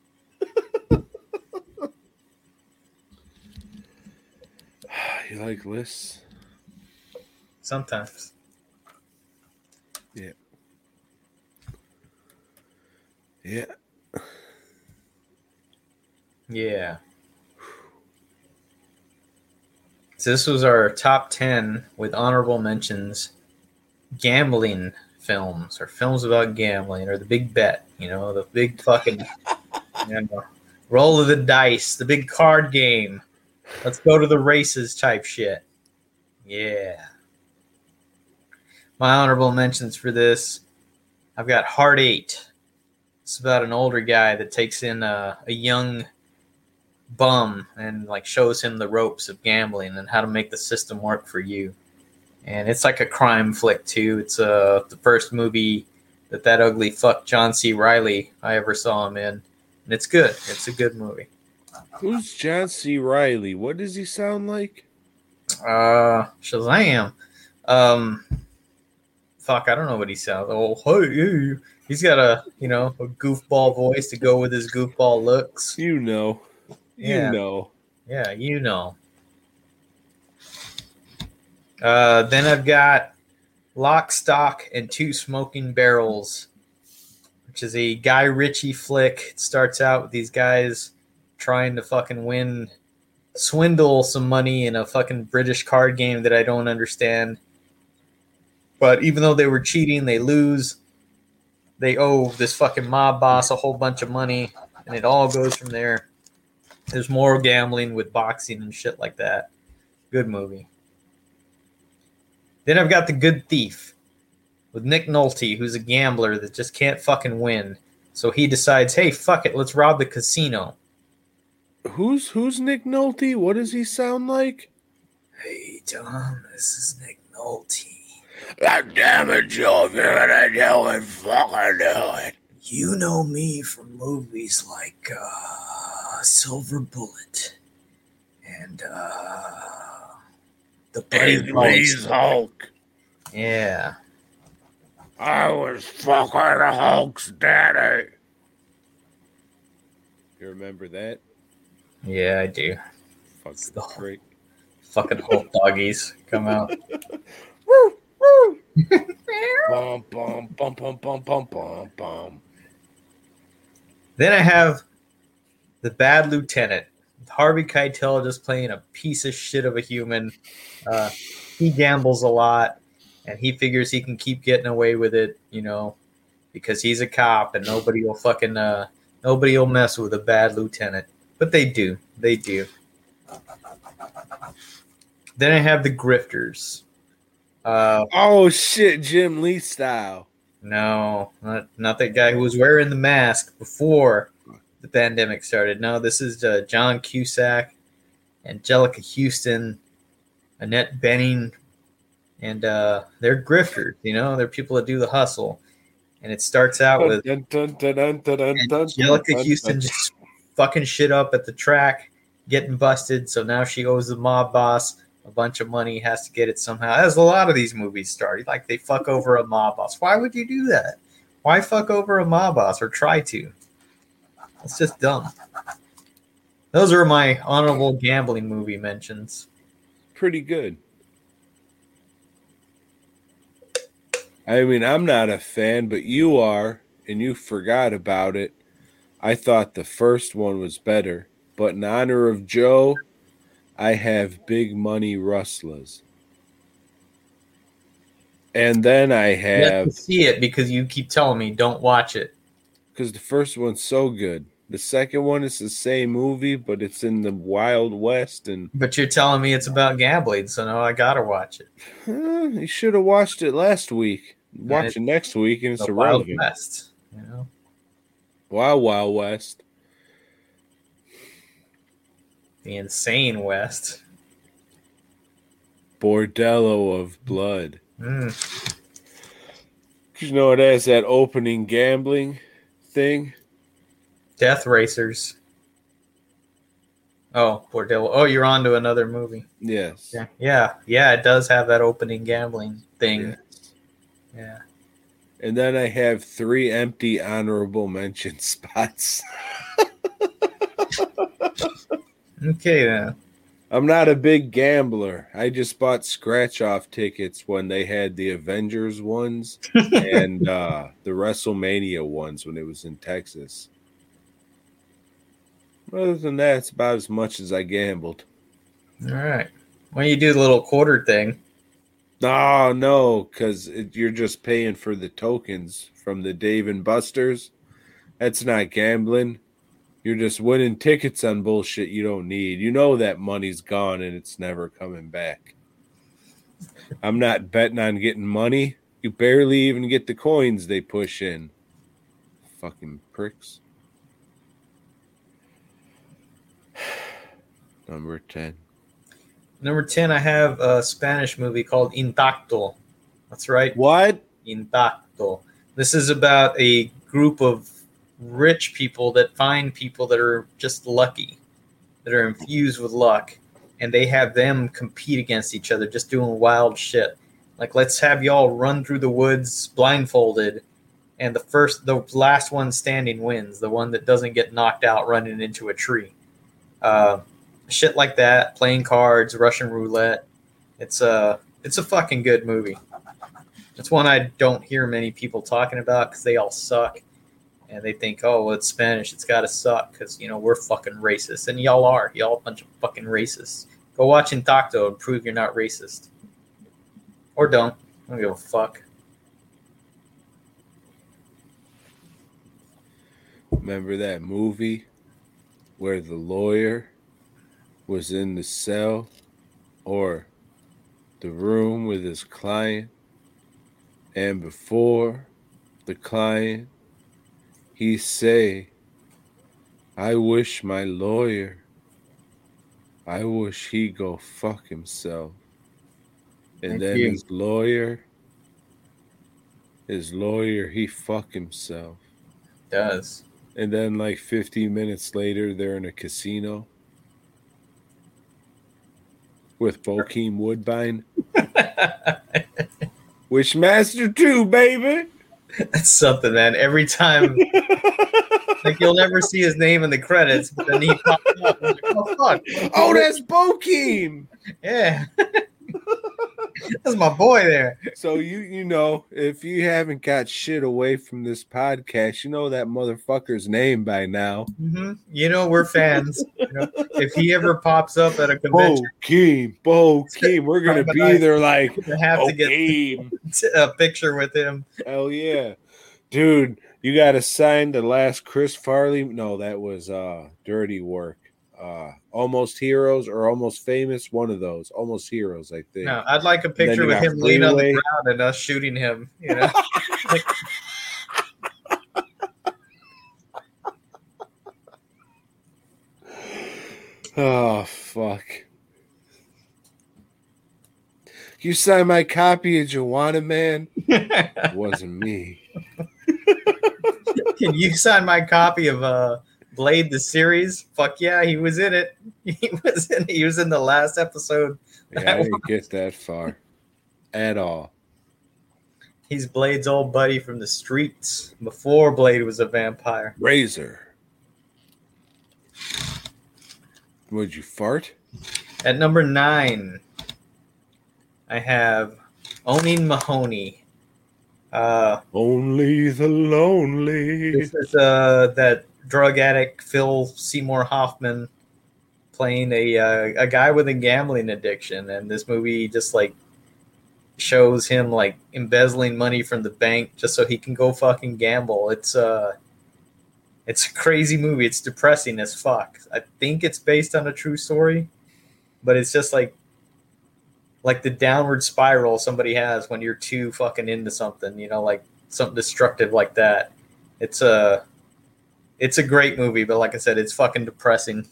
S4: You like lists?
S5: Sometimes.
S4: Yeah. Yeah.
S5: Yeah. So this was our top ten with honorable mentions. Gambling films or films about gambling or the big bet, you know, the big fucking you know, roll of the dice, the big card game. Let's go to the races type shit. Yeah. My honorable mentions for this, I've got Heart Eight. It's about an older guy that takes in a, a young bum and like shows him the ropes of gambling and how to make the system work for you. And it's like a crime flick too. It's uh the first movie that that ugly fuck John C. Reilly I ever saw him in, and it's good. It's a good movie.
S4: Who's John C. Reilly? What does he sound like?
S5: Uh, Shazam. Um, fuck, I don't know what he sounds. Oh, hey, hey. He's got a you know a goofball voice to go with his goofball looks.
S4: You know. You
S5: Yeah.
S4: know.
S5: Yeah, you know. Uh, then I've got Lock, Stock, and Two Smoking Barrels, which is a Guy Ritchie flick. It starts out with these guys trying to fucking win, swindle some money in a fucking British card game that I don't understand. But even though they were cheating, they lose. They owe this fucking mob boss a whole bunch of money, and it all goes from there. There's more gambling with boxing and shit like that. Good movie. Then I've got The Good Thief with Nick Nolte, who's a gambler that just can't fucking win. So he decides, hey, fuck it, let's rob the casino.
S4: Who's who's Nick Nolte? What does he sound like?
S5: Hey, Tom, this is Nick Nolte.
S4: God damn it, Joe, if you're gonna do it, fucking do it.
S5: You know me from movies like uh, Silver Bullet and uh, The Buddy
S4: Please, Hulk.
S5: Yeah.
S4: I was fucking Hulk's daddy. You remember that?
S5: Yeah, I do.
S4: Fucking
S5: the-
S4: great.
S5: Fucking Hulk doggies come out.
S4: Woo, woo. Bum, bum, bum, bum, bum, bum, bum, bum.
S5: Then I have The Bad Lieutenant. Harvey Keitel just playing a piece of shit of a human. Uh, he gambles a lot, and he figures he can keep getting away with it, you know, because he's a cop and nobody will fucking uh, nobody will mess with a bad lieutenant. But they do, they do. Then I have The Grifters. Uh,
S4: Oh shit, Jim Lee style.
S5: No, not not that guy who was wearing the mask before the pandemic started. No, this is uh, John Cusack, Angelica Houston, Annette Bening, and uh, they're grifters. You know, they're people that do the hustle. And it starts out with
S4: Dun, dun, dun, dun, dun, dun, dun,
S5: Angelica
S4: dun,
S5: Houston
S4: dun.
S5: just fucking shit up at the track, getting busted. So now she owes the mob boss a bunch of money, has to get it somehow. As a lot of these movies start, like they fuck over a mob boss. Why would you do that? Why fuck over a mob boss or try to? It's just dumb. Those are my honorable gambling movie mentions.
S4: Pretty good. I mean, I'm not a fan, but you are, and you forgot about it. I thought the first one was better, but in honor of Joe, I have Big Money Rustlers. And then I
S5: You have
S4: have,
S5: to see it because you keep telling me don't watch it.
S4: because the first one's so good. The second one is the same movie, but it's in the Wild West, and
S5: But you're telling me it's about gambling, so now I gotta watch it.
S4: huh, you should have watched it last week. Watch
S5: it-
S4: it next week, and it's
S5: The Wild
S4: irrelevant.
S5: West, you know.
S4: Wild Wild West.
S5: The insane West.
S4: Bordello of blood.
S5: Mm.
S4: You know, it has that opening gambling thing.
S5: Death Racers. Oh, Bordello. Oh, you're on to another movie.
S4: Yes.
S5: Yeah, yeah, yeah. It does have that opening gambling thing.
S4: Yes.
S5: Yeah.
S4: And then I have three empty honorable mention spots.
S5: Okay then.
S4: I'm not a big gambler. I just bought scratch off tickets when they had the Avengers ones and uh, the WrestleMania ones when it was in Texas. Other than that, it's about as much as I gambled.
S5: All right. When you do the little quarter thing.
S4: No, no, because you're just paying for the tokens from the Dave and Buster's. That's not gambling. You're just winning tickets on bullshit you don't need. You know that money's gone and it's never coming back. I'm not betting on getting money. You barely even get the coins they push in. Fucking pricks. Number ten.
S5: Number ten, I have a Spanish movie called Intacto. That's right.
S4: What?
S5: Intacto. This is about a group of rich people that find people that are just lucky, that are infused with luck, and they have them compete against each other, just doing wild shit. Like, let's have y'all run through the woods blindfolded, and the first, the last one standing wins, the one that doesn't get knocked out running into a tree. Uh, shit like that, playing cards, Russian roulette. It's a, it's a fucking good movie. It's one I don't hear many people talking about because they all suck. And they think, oh, well, it's Spanish. It's got to suck because, you know, we're fucking racist. And y'all are. Y'all a bunch of fucking racists. Go watch Intacto and prove you're not racist. Or don't. I don't give a fuck.
S4: Remember that movie where the lawyer was in the cell or the room with his client, and before the client, he say, I wish my lawyer, I wish he go fuck himself. And
S5: Thank
S4: then
S5: you.
S4: his lawyer, his lawyer, he fuck himself.
S5: Does.
S4: And then like fifteen minutes later, they're in a casino with Bokeem Woodbine. Wishmaster two, baby.
S5: That's something, man. Every time, like, you'll never see his name in the credits, but then he pops up. And like, oh, fuck.
S4: Oh, that's Bokeem.
S5: Yeah. That's my boy there.
S4: So you you know, if you haven't got shit away from this podcast, you know that motherfucker's name by now.
S5: Mm-hmm. You know, we're fans. You know, if he ever pops up at a convention,
S4: Bokeem, Bokeem. We're gonna be there like
S5: we have to get
S4: Bokeem.
S5: a picture with him.
S4: Hell yeah. Dude, you gotta sign the last Chris Farley. No, that was uh Dirty Work. Uh Almost Heroes or Almost Famous, one of those. Almost Heroes, I think.
S5: No, I'd like a
S4: then
S5: picture
S4: you
S5: with
S4: got
S5: him laying on the
S4: Freeway.
S5: ground and us shooting him. You know, like,
S4: Oh, fuck. You signed my copy of Joanna Man? It wasn't me.
S5: Can you sign my copy of uh, Blade the series? Fuck yeah, he was in it. He was in. He was in the last episode.
S4: Yeah, I didn't get that far at all.
S5: He's Blade's old buddy from the streets before Blade was a vampire.
S4: Razor. Would you fart?
S5: At number nine, I have Owning Mahoney. Uh,
S4: Only the lonely.
S5: this is uh, that drug addict Phil Seymour Hoffman playing a uh, a guy with a gambling addiction, and this movie just like shows him like embezzling money from the bank just so he can go fucking gamble. It's uh, it's a crazy movie. It's depressing as fuck. I think it's based on a true story, but it's just like like the downward spiral somebody has when you're too fucking into something, you know, like something destructive like that. It's a, it's a great movie, but like I said, it's fucking depressing.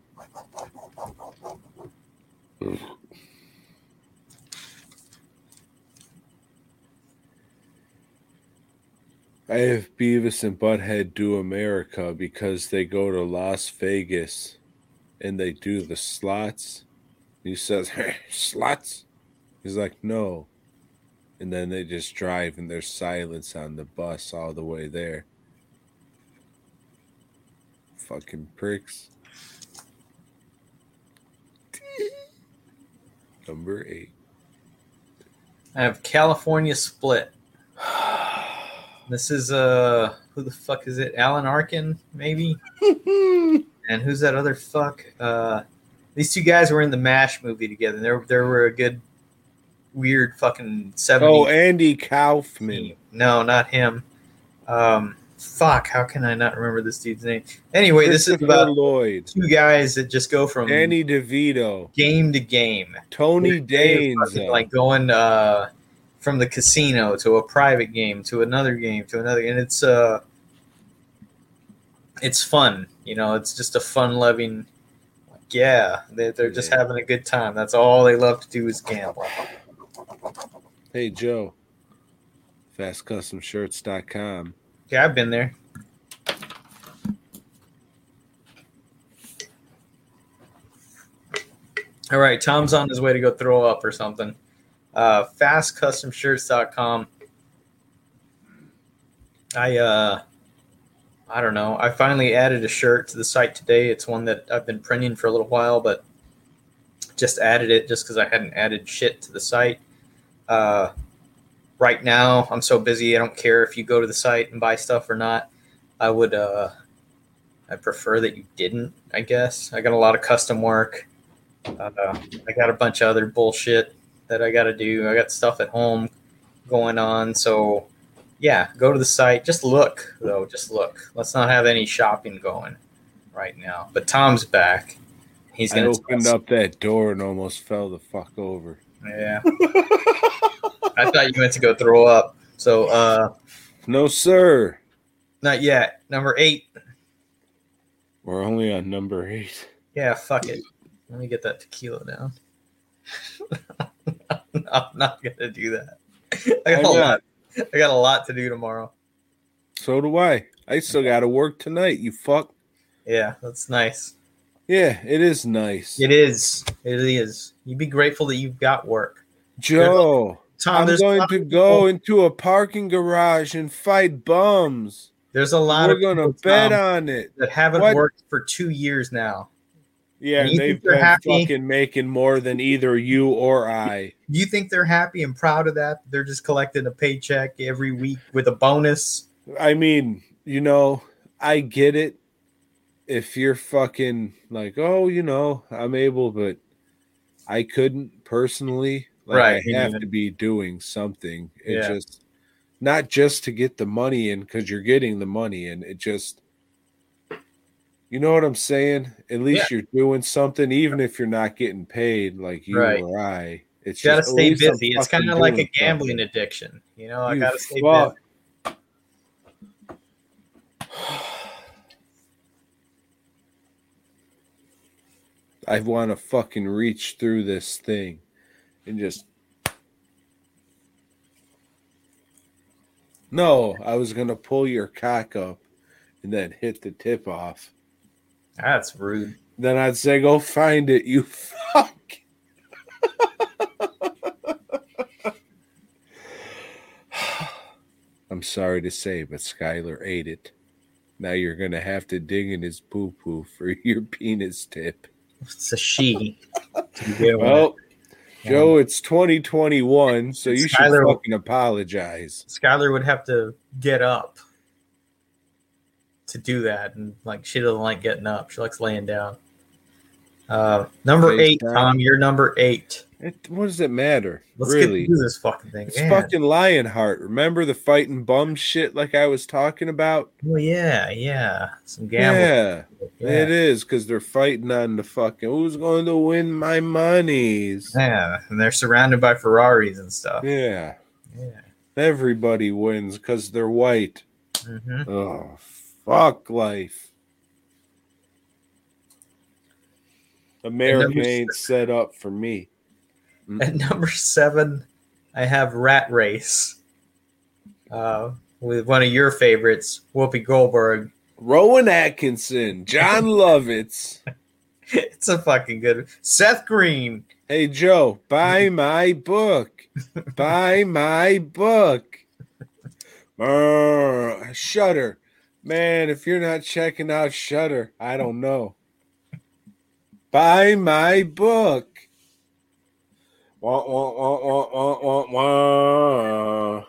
S4: I have Beavis and Butthead Do America because they go to Las Vegas and they do the slots. He says, hey, slots? He's like, no. And then they just drive and there's silence on the bus all the way there. Fucking pricks. Number eight.
S5: I have California Split. This is, uh, who the fuck is it? Alan Arkin, maybe? And who's that other fuck? Uh, these two guys were in the MASH movie together. They were, they were a good, weird fucking seventies.
S4: Oh, Andy Kaufman.
S5: No, not him. Um, fuck, how can I not remember this dude's name? Anyway, this is about
S4: Lloyd.
S5: two guys that just go from
S4: Danny DeVito.
S5: game to game.
S4: Tony
S5: They're
S4: Danes.
S5: fucking, like going uh, from the casino to a private game to another game to another, and it's uh, it's fun. You know, it's just a fun-loving. Yeah, they, they're just
S4: Yeah.
S5: having a good time. That's all they love to do is gamble.
S4: Hey, Joe. fast custom shirts dot com.
S5: Yeah, I've been there. All right, Tom's on his way to go throw up or something. Uh, fast custom shirts dot com. I uh, I don't know. I finally added a shirt to the site today. It's one that I've been printing for a little while, but just added it just because I hadn't added shit to the site. Uh, right now, I'm so busy. I don't care if you go to the site and buy stuff or not. I would. Uh, I prefer that you didn't. I guess I got a lot of custom work. Uh, I got a bunch of other bullshit that I got to do. I got stuff at home going on. So, yeah, go to the site. Just look, though. Just look. Let's not have any shopping going right now. But Tom's back. He's
S4: I
S5: gonna
S4: opened up that door and almost fell the fuck over.
S5: Yeah. I thought you meant to go throw up. So, uh,
S4: No, sir.
S5: not yet. Number eight.
S4: We're only on number eight.
S5: Yeah, fuck it. Let me get that tequila down. I'm not gonna do that. I got
S4: Why
S5: a
S4: not?
S5: lot. I got a lot to do tomorrow.
S4: So do I. I still got to work tonight, you fuck.
S5: Yeah, that's nice.
S4: Yeah, it is nice.
S5: It is. It is. You be grateful that you've got work.
S4: Joe,
S5: Tom,
S4: I'm
S5: there's a
S4: going
S5: lot
S4: to
S5: of
S4: go
S5: people-
S4: into a parking garage and fight bums.
S5: There's a lot
S4: We're
S5: of
S4: going to
S5: people,
S4: bet
S5: Tom,
S4: on it.
S5: that haven't
S4: What?
S5: worked for two years now.
S4: Yeah,
S5: And you
S4: they've
S5: think they're
S4: been
S5: happy?
S4: fucking making more than either you or I.
S5: You think they're happy and proud of that? They're just collecting a paycheck every week with a bonus.
S4: I mean, you know, I get it. If you're fucking like, oh, you know, I'm able, but I couldn't personally. Like,
S5: Right, me
S4: I have
S5: neither.
S4: to be doing something. It
S5: Yeah.
S4: just, not just to get the money in, because you're getting the money in. It just, you know what I'm saying? At least you're doing something, even if you're not getting paid like you
S5: Right.
S4: or I. It's
S5: You gotta
S4: just, at
S5: stay
S4: least I'm
S5: busy. It's
S4: fucking
S5: kind of like a
S4: doing
S5: gambling
S4: something.
S5: addiction. You know, I
S4: You
S5: gotta stay
S4: fuck.
S5: busy.
S4: I want to fucking reach through this thing and just. No, I was going to pull your cock up and then hit the tip off.
S5: That's rude.
S4: Then I'd say, go find it, you fuck. I'm sorry to say, but Skylar ate it. Now you're going to have to dig in his poo-poo for your penis tip.
S5: It's a she. To
S4: Well, Joe, it's twenty twenty-one, so you
S5: Skylar,
S4: should fucking apologize.
S5: Skylar would have to get up to do that, and like she doesn't like getting up. She likes laying down. Uh, number
S4: Face
S5: eight,
S4: down.
S5: Tom. You're number eight.
S4: It, what does it matter?
S5: Let's
S4: really?
S5: get through this fucking thing.
S4: It's
S5: Man.
S4: fucking Lionheart. Remember the fighting bum shit like I was talking about?
S5: Oh yeah, yeah. Some gambling.
S4: Yeah,
S5: Yeah.
S4: it is because they're fighting on the fucking who's going to win my monies.
S5: Yeah, and they're surrounded by Ferraris and stuff.
S4: Yeah,
S5: Yeah.
S4: everybody wins because they're white.
S5: Mm-hmm.
S4: Oh, fuck life. America
S5: number
S4: ain't set up for me.
S5: At number seven, I have Rat Race. Uh, with one of your favorites, Whoopi Goldberg.
S4: Rowan Atkinson, John Lovitz.
S5: It's a fucking good. Seth Green.
S4: Hey, Joe, buy my book. Buy my book. Brr, Shudder. Man, if you're not checking out Shudder, I don't know. Buy my book. Wah, wah, wah, wah, wah, wah, wah.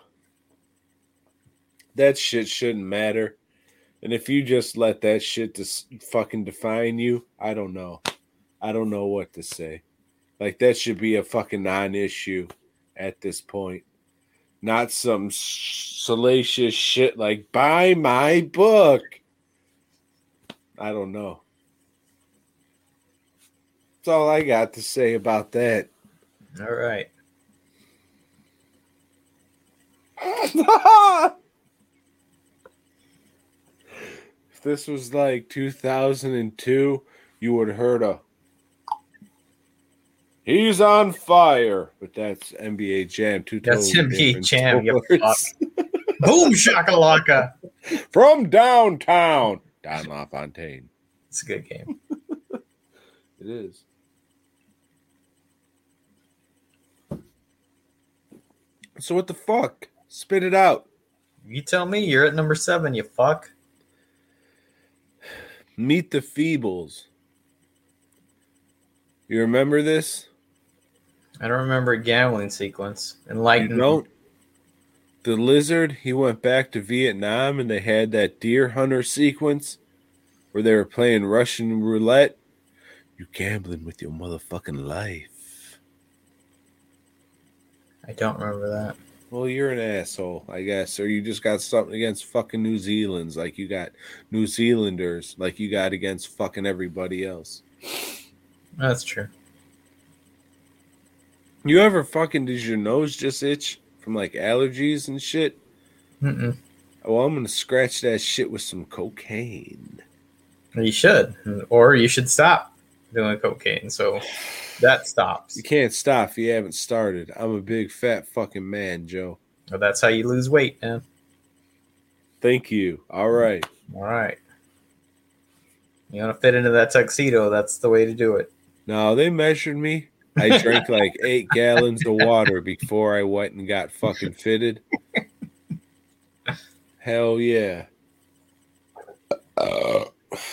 S4: That shit shouldn't matter. And if you just let that shit dis- fucking define you, I don't know. I don't know what to say. Like, that should be a fucking non-issue at this point. Not some salacious shit like, buy my book. I don't know. That's all I got to say about that.
S5: All right.
S4: If this was like two thousand two, you would have heard a he's on fire. But that's N B A Jam. Two
S5: That's
S4: totally
S5: N B A
S4: different
S5: Jam, you
S4: sports.
S5: Boom shakalaka.
S4: From downtown. Don LaFontaine.
S5: It's a good game.
S4: It is. So what the fuck? Spit it out.
S5: You tell me. You're at number seven, you fuck.
S4: Meet the Feebles. You remember this?
S5: I don't remember a gambling sequence.
S4: You
S5: Enlighten.
S4: don't? The Lizard, he went back to Vietnam and they had that deer hunter sequence where they were playing Russian roulette. You gambling with your motherfucking life.
S5: I don't remember that.
S4: Well, you're an asshole, I guess. Or you just got something against fucking New Zealanders like you got New Zealanders like you got against fucking everybody else.
S5: That's true.
S4: You ever fucking, does your nose just itch from like allergies and shit?
S5: Mm-mm.
S4: Well, I'm going to scratch that shit with some cocaine.
S5: You should. Or you should stop doing cocaine. So that stops.
S4: You can't stop if you haven't started. I'm a big fat fucking man, Joe.
S5: Well, that's how you lose weight, man.
S4: Thank you. All right.
S5: All right. You want to fit into that tuxedo, that's the way to do it.
S4: No, they measured me. I drank like eight gallons of water before I went and got fucking fitted. Hell yeah. Uh,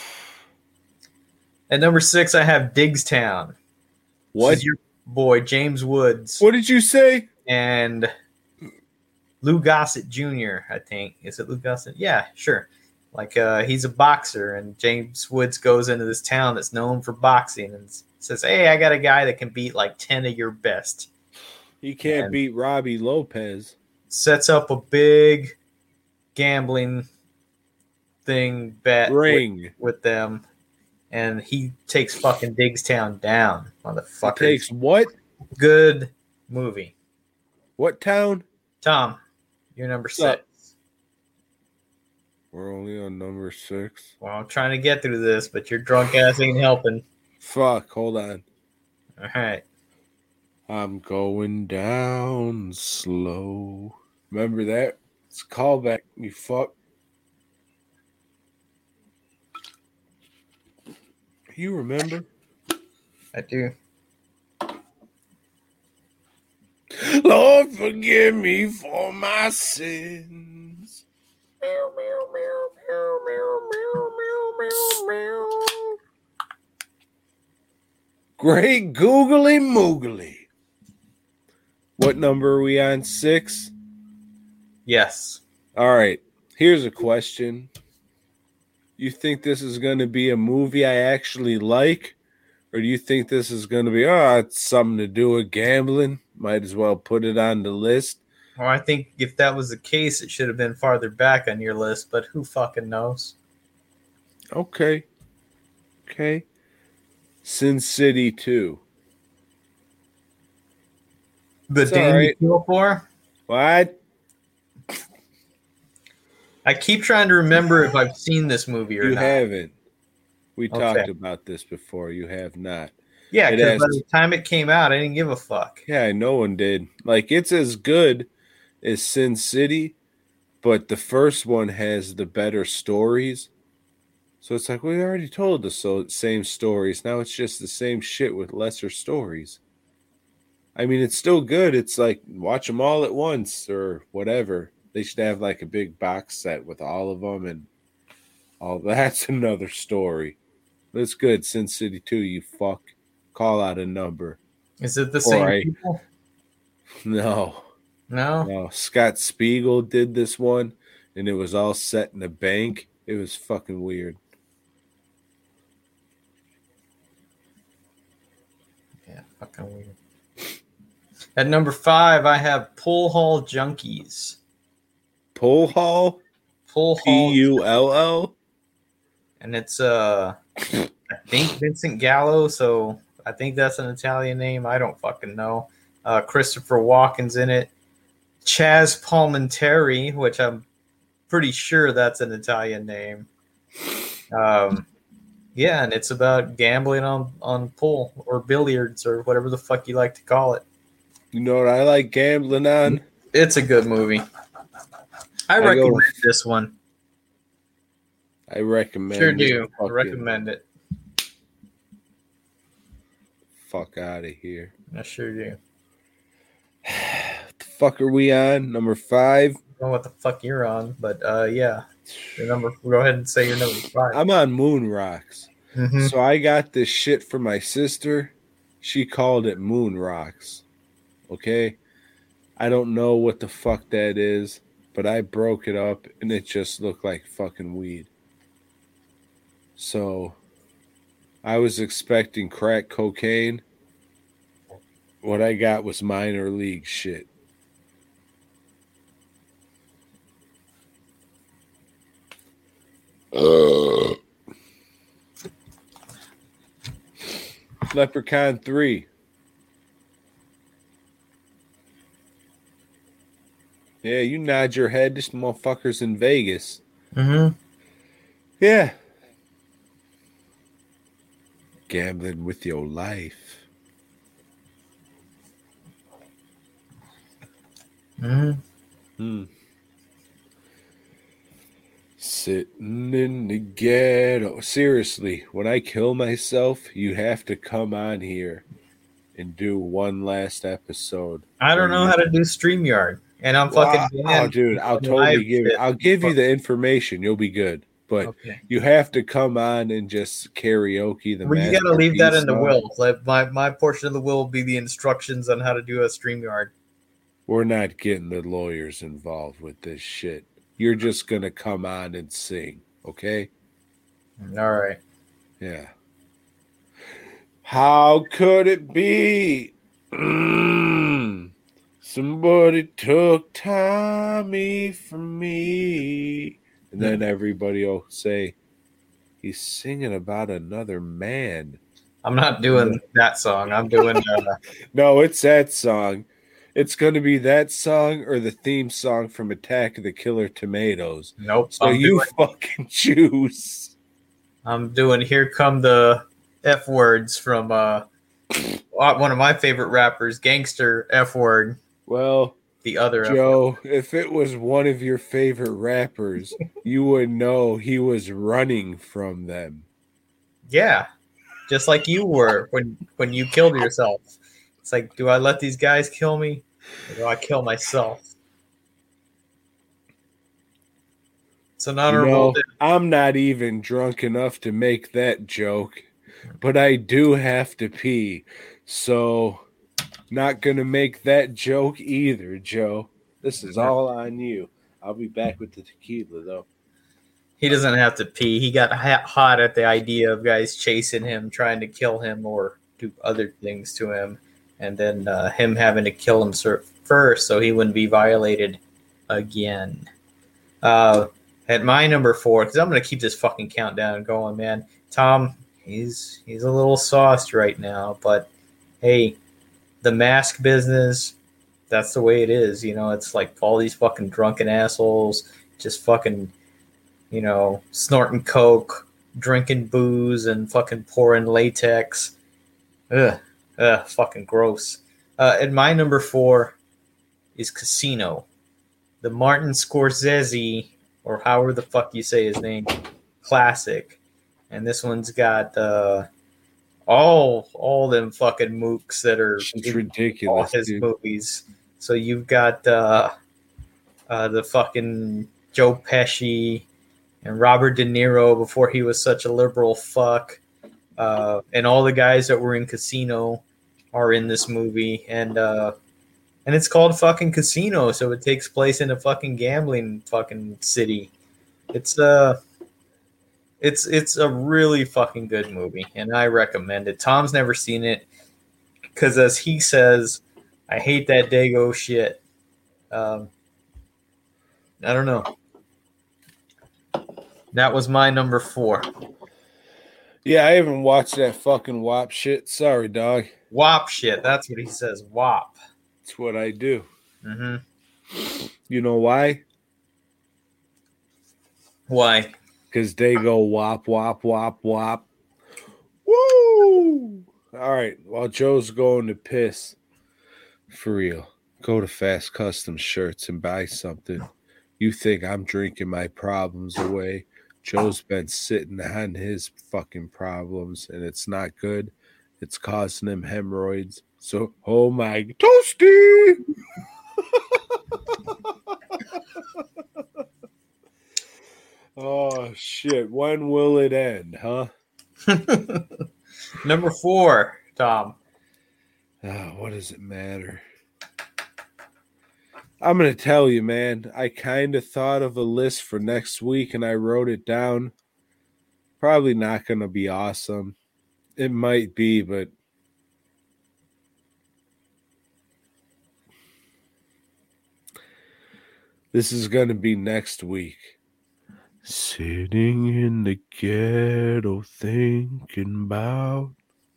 S5: At number six, I have Diggstown.
S4: what?
S5: This is your boy, James Woods.
S4: What did you say?
S5: And Lou Gossett Junior, I think. Is it Lou Gossett? Yeah, sure. Like, uh, he's a boxer, and James Woods goes into this town that's known for boxing and says, hey, I got a guy that can beat like ten of your best.
S4: He can't
S5: And-
S4: beat Robbie Lopez.
S5: Sets up a big gambling thing bet with,
S4: Ring.
S5: with them, and he takes fucking Diggstown down, motherfucker.
S4: Takes what?
S5: Good movie.
S4: What town?
S5: Tom, you're number
S4: What's up?
S5: six.
S4: We're only on number six.
S5: Well, I'm trying to get through this, but your drunk ass ain't helping.
S4: Fuck, hold on.
S5: All right.
S4: I'm going down slow. Remember that? It's a callback, you fuck. You remember?
S5: I do.
S4: Lord, forgive me for my sins. Meow, meow, meow, meow, meow, meow, meow, meow, meow. Great googly moogly. What number are we on? Six?
S5: Yes.
S4: All right. Here's a question. You think this is going to be a movie I actually like? Or do you think this is going to be, oh, it's something to do with gambling? Might as well put it on the list.
S5: Well, I think if that was the case, it should have been farther back on your list, but who fucking knows?
S4: Okay. Okay. Sin City two.
S5: The
S4: It's
S5: Dame
S4: all
S5: You
S4: right.
S5: Kill For?
S4: What?
S5: I keep trying to remember if I've seen this movie or
S4: You
S5: not.
S4: haven't. We
S5: Okay.
S4: talked about this before. You have not.
S5: Yeah,
S4: It
S5: because
S4: has-
S5: by the time it came out, I didn't give a fuck.
S4: Yeah, no one did. Like, it's as good as Sin City, but the first one has the better stories. So it's like, we already told the so- same stories. Now it's just the same shit with lesser stories. I mean, it's still good. It's like, watch them all at once or whatever. They should have like a big box set with all of them, and all that's another story. But it's good. Sin City two, you fuck. Call out a number.
S5: Is it the same
S4: Alright.
S5: people?
S4: No.
S5: No?
S4: No, Scott Spiegel did this one, and it was all set in a bank. It was fucking weird.
S5: Yeah, fucking weird. At number five, I have Pull Hall Junkies.
S4: Pull Hall?
S5: Pull
S4: P
S5: Hall,
S4: U L L?
S5: and it's uh, I think Vincent Gallo. So I think that's an Italian name. I don't fucking know. Uh, Christopher Walken's in it. Chaz Palminteri, which I'm pretty sure that's an Italian name. Um, yeah, and it's about gambling on on pool or billiards or whatever the fuck you like to call it.
S4: You know what I like gambling on?
S5: It's a good movie. I,
S4: I go-
S5: recommend this one.
S4: I recommend
S5: Sure
S4: it.
S5: do. I
S4: Fucking
S5: recommend it.
S4: Fuck out of here.
S5: I sure do.
S4: What the fuck are we on? Number five?
S5: I don't know what the fuck you're on, but uh, yeah. Your number. Go ahead and say your number five.
S4: I'm on Moon Rocks.
S5: Mhm.
S4: So I got this shit from my sister. She called it Moon Rocks. Okay? I don't know what the fuck that is, but I broke it up and it just looked like fucking weed. So I was expecting crack cocaine. What I got was minor league shit. Uh. Leprechaun three. Yeah, you nod your head. This motherfucker's in Vegas.
S5: Mhm.
S4: Yeah. Gambling with your life.
S5: Mhm.
S4: Hmm. Sitting in the ghetto. Seriously, when I kill myself, you have to come on here and do one last episode.
S5: I don't know how to do StreamYard, and I'm
S4: Wow.
S5: fucking.
S4: Oh, dude, I'll
S5: Live
S4: totally give
S5: shit.
S4: you. I'll give you the information. You'll be good, but
S5: Okay.
S4: you have to come on and just karaoke the.
S5: Well, you got to leave that in the
S4: Masterpiece
S5: will. Like my, my portion of the will will be the instructions on how to do a StreamYard.
S4: We're not getting the lawyers involved with this shit. You're just gonna come on and sing, okay?
S5: All right.
S4: Yeah. How could it be? Mm, somebody took Tommy from me. And then everybody will say, he's singing about another man.
S5: I'm not doing that song. I'm doing. Uh,
S4: No, it's that song. It's going to be that song or the theme song from Attack of the Killer Tomatoes.
S5: nope.
S4: So
S5: I'm
S4: you
S5: doing,
S4: fucking choose.
S5: I'm doing. Here come the F words from uh, one of my favorite rappers, Gangster F word.
S4: Well,
S5: The other F word.
S4: Joe, if it was one of your favorite rappers, you would know he was running from them.
S5: Yeah, just like you were when when you killed yourself. It's like, do I let these guys kill me, or do I kill myself? It's an
S4: You
S5: honorable.
S4: know, I'm not even drunk enough to make that joke, but I do have to pee. So, not going to make that joke either, Joe. This is all on you. I'll be back with the tequila, though.
S5: He doesn't have to pee. He got hot at the idea of guys chasing him, trying to kill him or do other things to him, and then uh, him having to kill him first so he wouldn't be violated again. Uh, at my number four, because I'm going to keep this fucking countdown going, man. Tom, he's he's a little sauced right now, but hey, the mask business, that's the way it is. You know, it's like all these fucking drunken assholes just fucking, you know, snorting coke, drinking booze, and fucking pouring latex. Ugh, ugh, fucking gross. Uh, and my number four is Casino, the Martin Scorsese, or however the fuck you say his name, classic. And this one's got uh, all all them fucking mooks that are
S4: It's
S5: in
S4: ridiculous,
S5: all his
S4: dude.
S5: movies. So you've got uh, uh, the fucking Joe Pesci and Robert De Niro before he was such a liberal fuck. Uh, and all the guys that were in Casino are in this movie. And uh, and it's called fucking Casino, so it takes place in a fucking gambling fucking city. It's uh it's it's a really fucking good movie, and I recommend it. Tom's never seen it because, as he says, I hate that Dago shit. Um, I don't know. That was my number four.
S4: Yeah, I haven't watched that fucking W A P shit. Sorry, dog.
S5: W A P shit. That's what he says. W A P.
S4: It's what I do.
S5: Mm-hmm.
S4: You know why?
S5: Why?
S4: Because they go wop, wop, wop, wop. Woo! All right. While Joe's going to piss, for real, go to Fast Custom Shirts and buy something. You think I'm drinking my problems away? Joe's been sitting on his fucking problems, and it's not good. It's causing him hemorrhoids. So, oh my, toasty! Oh, shit. When will it end, huh?
S5: Number four, Tom.
S4: Oh, what does it matter? I'm going to tell you, man. I kind of thought of a list for next week, and I wrote it down. Probably not going to be awesome. It might be, but this is going to be next week. Sitting in the ghetto thinking about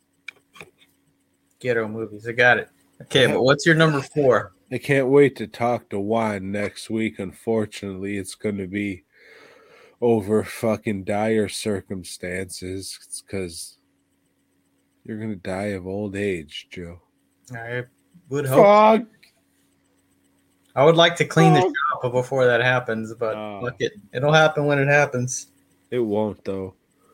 S5: Ghetto movies. I got it. Okay, but what's your number four?
S4: I can't wait to talk to Juan next week. Unfortunately, it's going to be over fucking dire circumstances. It's because you're going to die of old age, Joe.
S5: I would hope.
S4: Fuck.
S5: I would like to clean the
S4: Fuck.
S5: shop before that happens, but
S4: Oh.
S5: fuck it. It'll happen when it happens.
S4: It won't, though.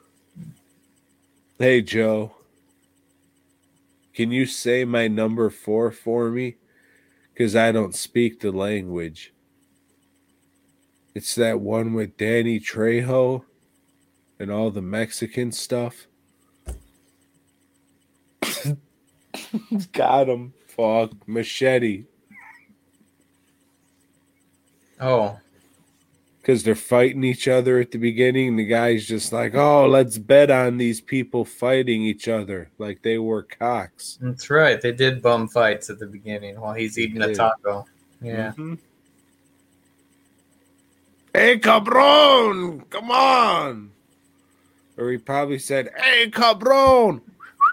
S4: Hey, Joe. Can you say my number four for me? Because I don't speak the language. It's that one with Danny Trejo and all the Mexican stuff. Got him. Fuck. Machete.
S5: Oh,
S4: Because they're fighting each other at the beginning. The guy's just like, oh, let's bet on these people fighting each other like they were cocks.
S5: that's right. They did bum fights at the beginning while he's eating a
S4: did.
S5: taco. Yeah.
S4: Mhm. Hey, cabron, come on. Or he probably said, hey, cabron.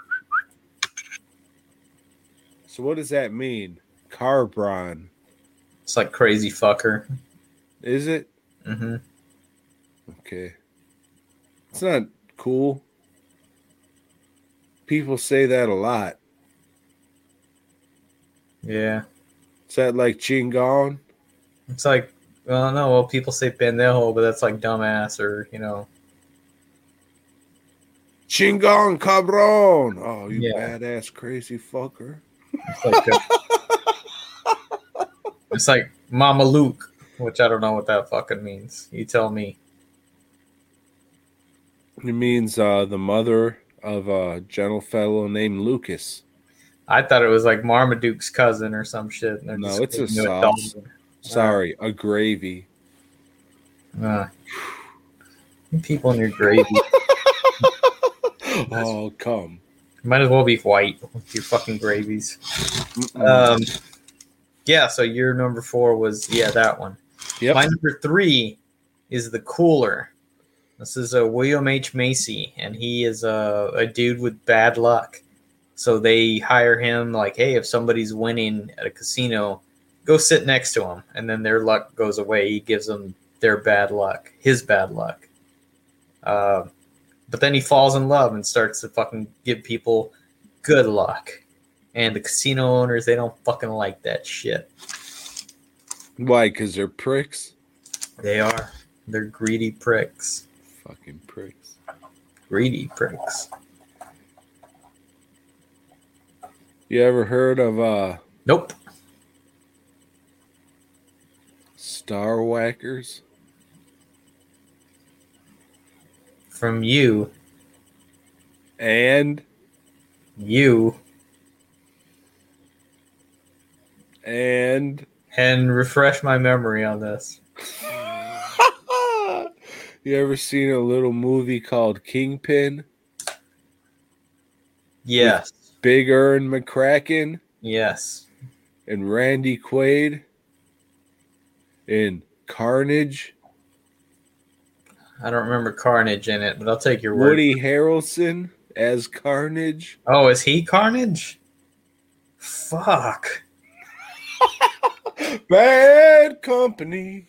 S4: So what does that mean? Carbron.
S5: It's like crazy fucker.
S4: Is it?
S5: Mm-hmm.
S4: Okay. It's not cool. People say that a lot.
S5: Yeah.
S4: Is that like Chingon?
S5: It's like, well, no, well, people say pendejo, but that's like dumbass or, you know.
S4: Chingon cabron. Oh, you
S5: Yeah.
S4: badass crazy fucker.
S5: It's like, it's like Mama Luke, which I don't know what that fucking means. You tell me.
S4: It means uh, the mother of a gentle fellow named Lucas.
S5: I thought it was like Marmaduke's cousin or some shit. And they're
S4: No,
S5: just
S4: it's a
S5: giving you
S4: sauce.
S5: dog.
S4: Sorry, a gravy.
S5: Uh, people in your gravy.
S4: Oh, come.
S5: Might as well be white with your fucking gravies. Um, yeah, so your number four was, yeah, that one.
S4: Yep.
S5: My number three is The Cooler. This is a William H. Macy, and he is a, a dude with bad luck. So they hire him like, hey, if somebody's winning at a casino, go sit next to him. And then their luck goes away. He gives them their bad luck, his bad luck. Uh, but then he falls in love and starts to fucking give people good luck. And the casino owners, they don't fucking like that shit.
S4: Why? Because they're pricks?
S5: They are. They're greedy pricks.
S4: Fucking pricks.
S5: Greedy pricks.
S4: You ever heard of uh,
S5: Nope.
S4: Star Whackers?
S5: From you.
S4: And
S5: You.
S4: and
S5: And refresh my memory on this.
S4: you ever seen a little movie called Kingpin?
S5: Yes.
S4: Big Ern McCracken
S5: Yes.
S4: and Randy Quaid in Carnage.
S5: I don't remember Carnage in it, but I'll take your word.
S4: Woody Harrelson as Carnage.
S5: Oh, is he Carnage? Fuck.
S4: Bad company.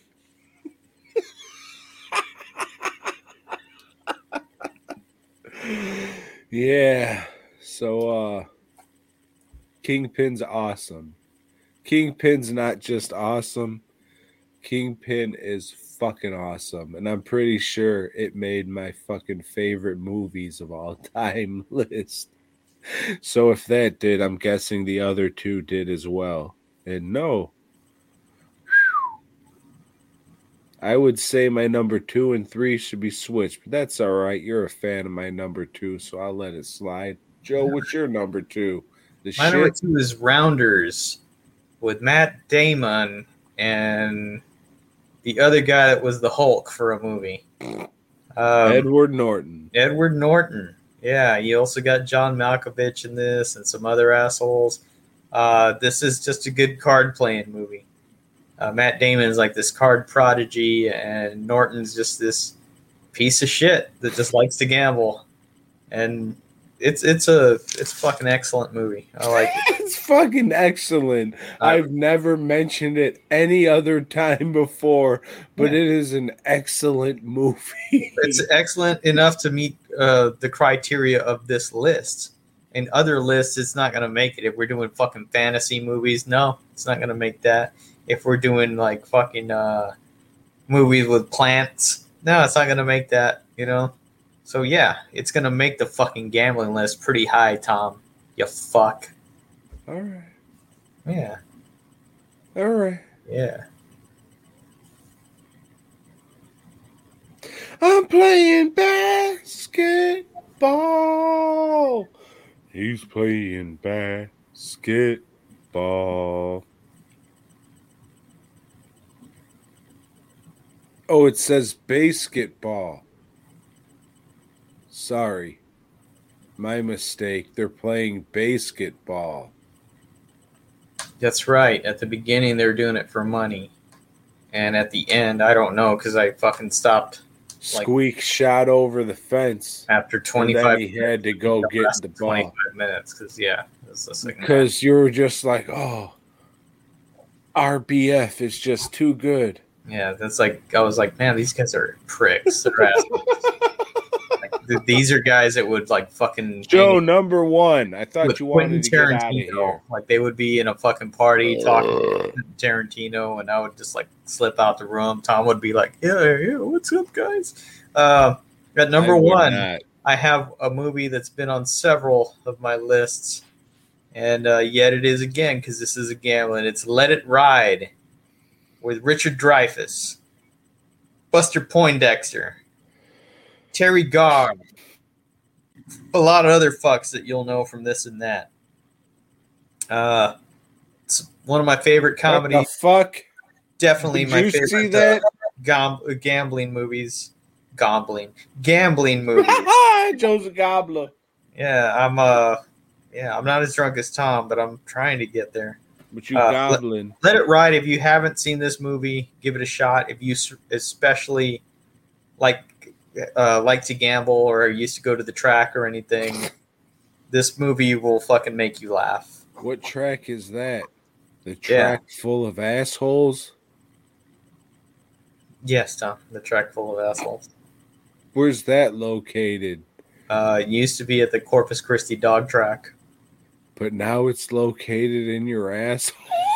S4: Yeah. So uh Kingpin's awesome. Kingpin's not just awesome. Kingpin is fucking awesome. And I'm pretty sure it made my fucking favorite movies of all time list. So if that did, I'm guessing the other two did as well. And no. I would say my number two and three should be switched, but that's all right. You're a fan of my number two, so I'll let it slide. Joe, what's your number two? The
S5: My number
S4: shit?
S5: two is Rounders with Matt Damon and the other guy that was the Hulk for a movie. Um,
S4: Edward Norton.
S5: Edward Norton. Yeah, you also got John Malkovich in this and some other assholes. Uh, this is just a good card playing movie. Uh, Matt Damon is like this card prodigy, and Norton's just this piece of shit that just likes to gamble. And it's it's a it's a fucking excellent movie. I like it.
S4: It's fucking excellent.
S5: Uh,
S4: I've never mentioned it any other time before, but
S5: Yeah.
S4: it is an excellent movie.
S5: It's excellent enough to meet uh, the criteria of this list. In other lists, it's not going to make it. If we're doing fucking fantasy movies, no, it's not going to make that. If we're doing like fucking uh, movies with plants, no, it's not going to make that, you know? So yeah, it's going to make the fucking gambling list pretty high, Tom. You fuck.
S4: All right.
S5: Yeah,
S4: All right.
S5: yeah.
S4: I'm playing basketball. He's playing basketball. Oh, it says basketball. Sorry. My mistake. They're playing basketball.
S5: That's right. At the beginning, they were doing it for money. And at the end, I don't know because I fucking stopped Like-
S4: Squeak shot over the fence.
S5: after
S4: And
S5: twenty-five
S4: then he had to go get
S5: rest
S4: the
S5: of
S4: ball.
S5: twenty-five minutes because, yeah, it's the second half.
S4: Because you were just like, oh, R B F is just too good.
S5: Yeah, that's like, I was like, man, these guys are pricks. They're assholes. Like, th- these are guys that would like fucking
S4: Joe number one. I thought
S5: with
S4: you
S5: Quentin
S4: wanted to get out of
S5: Tarantino.
S4: here.
S5: Like they would be in a fucking party talking to Tarantino, and I would just like slip out the room. Tom would be like, "Yeah, yeah, what's up, guys?" Uh, at number
S4: I would
S5: one,
S4: not.
S5: I have a movie that's been on several of my lists, and uh, yet it is again because this is a gambling. It's Let It Ride with Richard Dreyfuss, Buster Poindexter, Terry Garr, a lot of other fucks that you'll know from this and that. Uh, it's one of my favorite comedies.
S4: What the fuck?
S5: Definitely
S4: Did
S5: my
S4: you
S5: favorite
S4: see that?
S5: uh, gam- gambling movies. Gambling, gambling movies.
S4: Joe's a gobbler.
S5: Yeah, I'm uh, yeah, I'm not as drunk as Tom, but I'm trying to get there.
S4: But you
S5: Uh,
S4: gobbling.
S5: Let It Ride. If you haven't seen this movie, give it a shot. If you s- especially like uh, like to gamble or used to go to the track or anything, this movie will fucking make you laugh.
S4: What track is that? The
S5: Yeah.
S4: track full of assholes?
S5: Yes, Tom. The track full of assholes.
S4: Where's that located?
S5: Uh, it used to be at the Corpus Christi dog track.
S4: But now it's located in your asshole.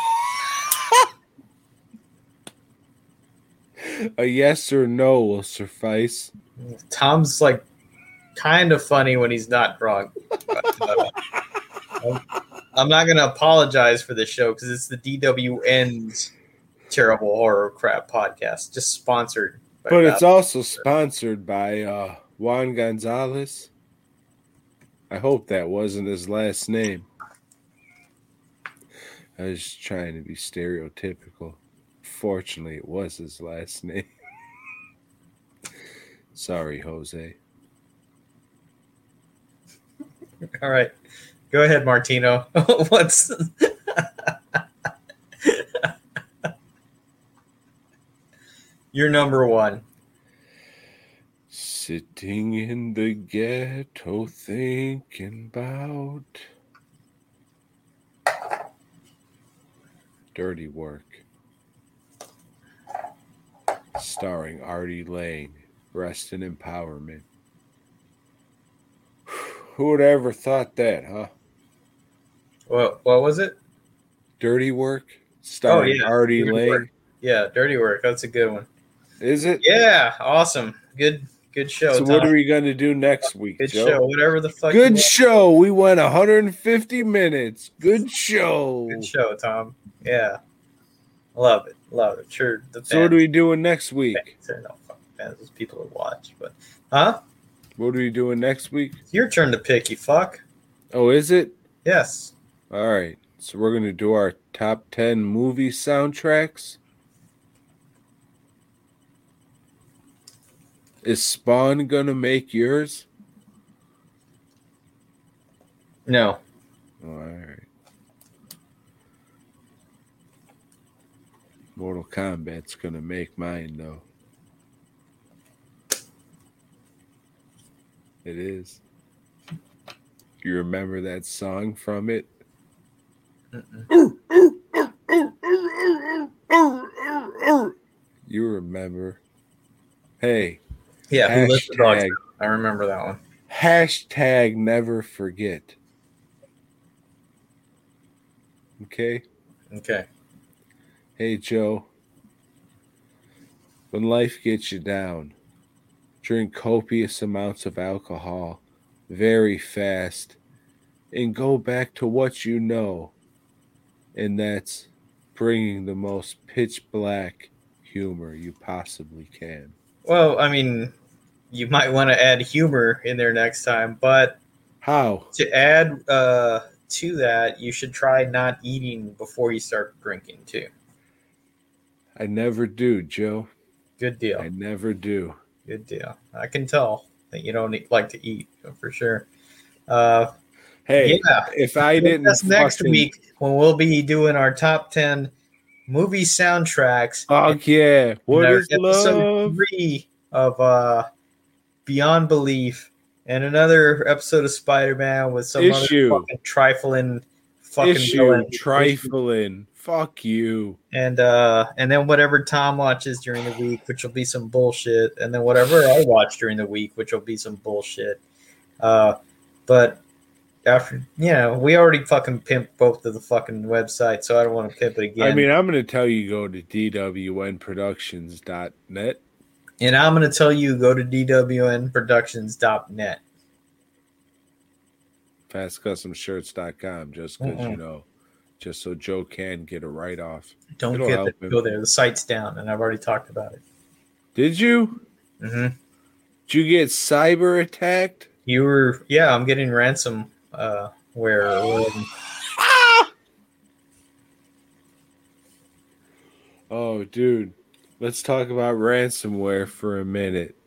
S4: A yes or no will suffice.
S5: Tom's like kind of funny when he's not drunk. But, uh, I'm not going to apologize for this show because it's the D W N's Terrible Horror Crap podcast, just sponsored. By
S4: But it's
S5: that.
S4: also sponsored by uh, Juan Gonzalez. I hope that wasn't his last name. I was just trying to be stereotypical. Fortunately, it was his last name. Sorry, Jose.
S5: All right. Go ahead, Martino. What's your number one?
S4: Sitting in the ghetto thinking about Dirty Work. Starring Artie Lang. Rest in empowerment. Who would have ever thought that, huh?
S5: What, what was it?
S4: Dirty Work? Starring
S5: yeah.
S4: Artie
S5: Dirty
S4: Lang.
S5: Work. Yeah, Dirty Work. That's a good one.
S4: Is it?
S5: Yeah, awesome. Good good show.
S4: So what
S5: Tom.
S4: are we going to do next week,
S5: Good
S4: Joe?
S5: show. Whatever the fuck. you
S4: Good
S5: want.
S4: show. We went one hundred fifty minutes. Good show.
S5: Good show, Tom. Yeah. Love it. Love it. Sure. The
S4: So what are we doing next week?
S5: fans are no fucking fans. Those people who watch. But huh?
S4: What are we doing next week?
S5: It's your turn to pick, you fuck.
S4: Oh, is it?
S5: Yes.
S4: All right. So we're going to do our top ten movie soundtracks. Is Spawn going to make yours?
S5: No.
S4: Oh, all right. Mortal Kombat's going to make mine, though. It is. You remember that song from it? You remember. Hey.
S5: Yeah, who let the dogs
S4: Hashtag,
S5: out? I remember that one.
S4: hashtag never forget. Okay?
S5: Okay.
S4: Hey, Joe. When life gets you down, drink copious amounts of alcohol very fast and go back to what you know. And that's bringing the most pitch black humor you possibly can.
S5: Well, I mean, you might want to add humor in there next time, but
S4: How?
S5: to add uh, to that, you should try not eating before you start drinking too.
S4: I never do, Joe.
S5: Good deal.
S4: I never do.
S5: Good deal. I can tell that you don't eat, like to eat for sure. Uh,
S4: Hey,
S5: yeah.
S4: if I didn't
S5: That's next
S4: fucking-
S5: week when we'll be doing our top ten movie soundtracks.
S4: Fuck yeah. What
S5: And our
S4: is
S5: episode
S4: love?
S5: three of uh, Beyond Belief, and another episode of Spider-Man with some
S4: Issue.
S5: other fucking trifling fucking
S4: Issue
S5: villain.
S4: trifling. Fuck you.
S5: And uh, and then whatever Tom watches during the week, which will be some bullshit, and then whatever I watch during the week, which will be some bullshit. Uh, but after, you know, we already fucking pimped both of the fucking websites, so I don't want to pimp it again.
S4: I mean, I'm going to tell you go to D W N productions dot net.
S5: And I'm going to tell you go to D W N productions dot net.
S4: fast custom shirts dot com, just because,
S5: Mm-mm.
S4: you know, just so Joe can get a write-off.
S5: Don't
S4: It'll
S5: get
S4: help
S5: the,
S4: him.
S5: go there. The site's down, and I've already talked about it.
S4: Did you?
S5: Mm-hmm.
S4: Did you get cyber attacked?
S5: You were, yeah, I'm getting ransom. Uh, where? Um,
S4: Oh, dude. Let's talk about ransomware for a minute.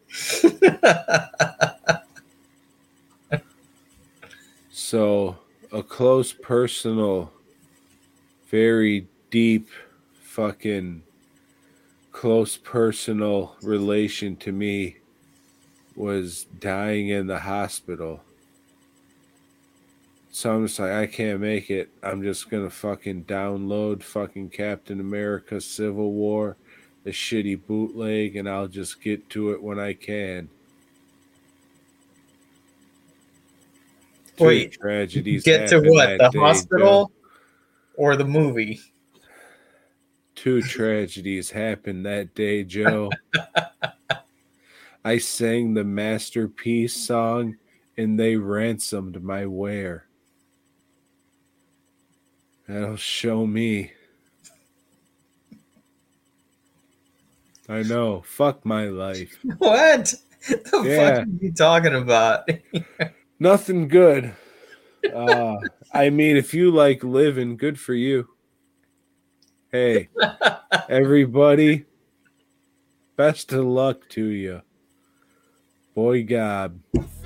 S4: So, a close, personal, very deep, fucking close, personal relation to me was dying in the hospital. So I'm just like, I can't make it. I'm just gonna fucking download fucking Captain America Civil War, the shitty bootleg, and I'll just get to it when I can. Two
S5: Wait,
S4: tragedies
S5: get to
S4: happened
S5: what?
S4: that
S5: The
S4: day,
S5: hospital
S4: Joe.
S5: or the movie?
S4: Two tragedies happened that day, Joe. I sang the Masterpiece song, and they ransomed my ware. That'll show me. I know. Fuck my life.
S5: What? The
S4: Yeah.
S5: fuck are you talking about?
S4: Nothing good. Uh, I mean, if you like living, good for you. Hey, everybody, best of luck to you. Boy Gob.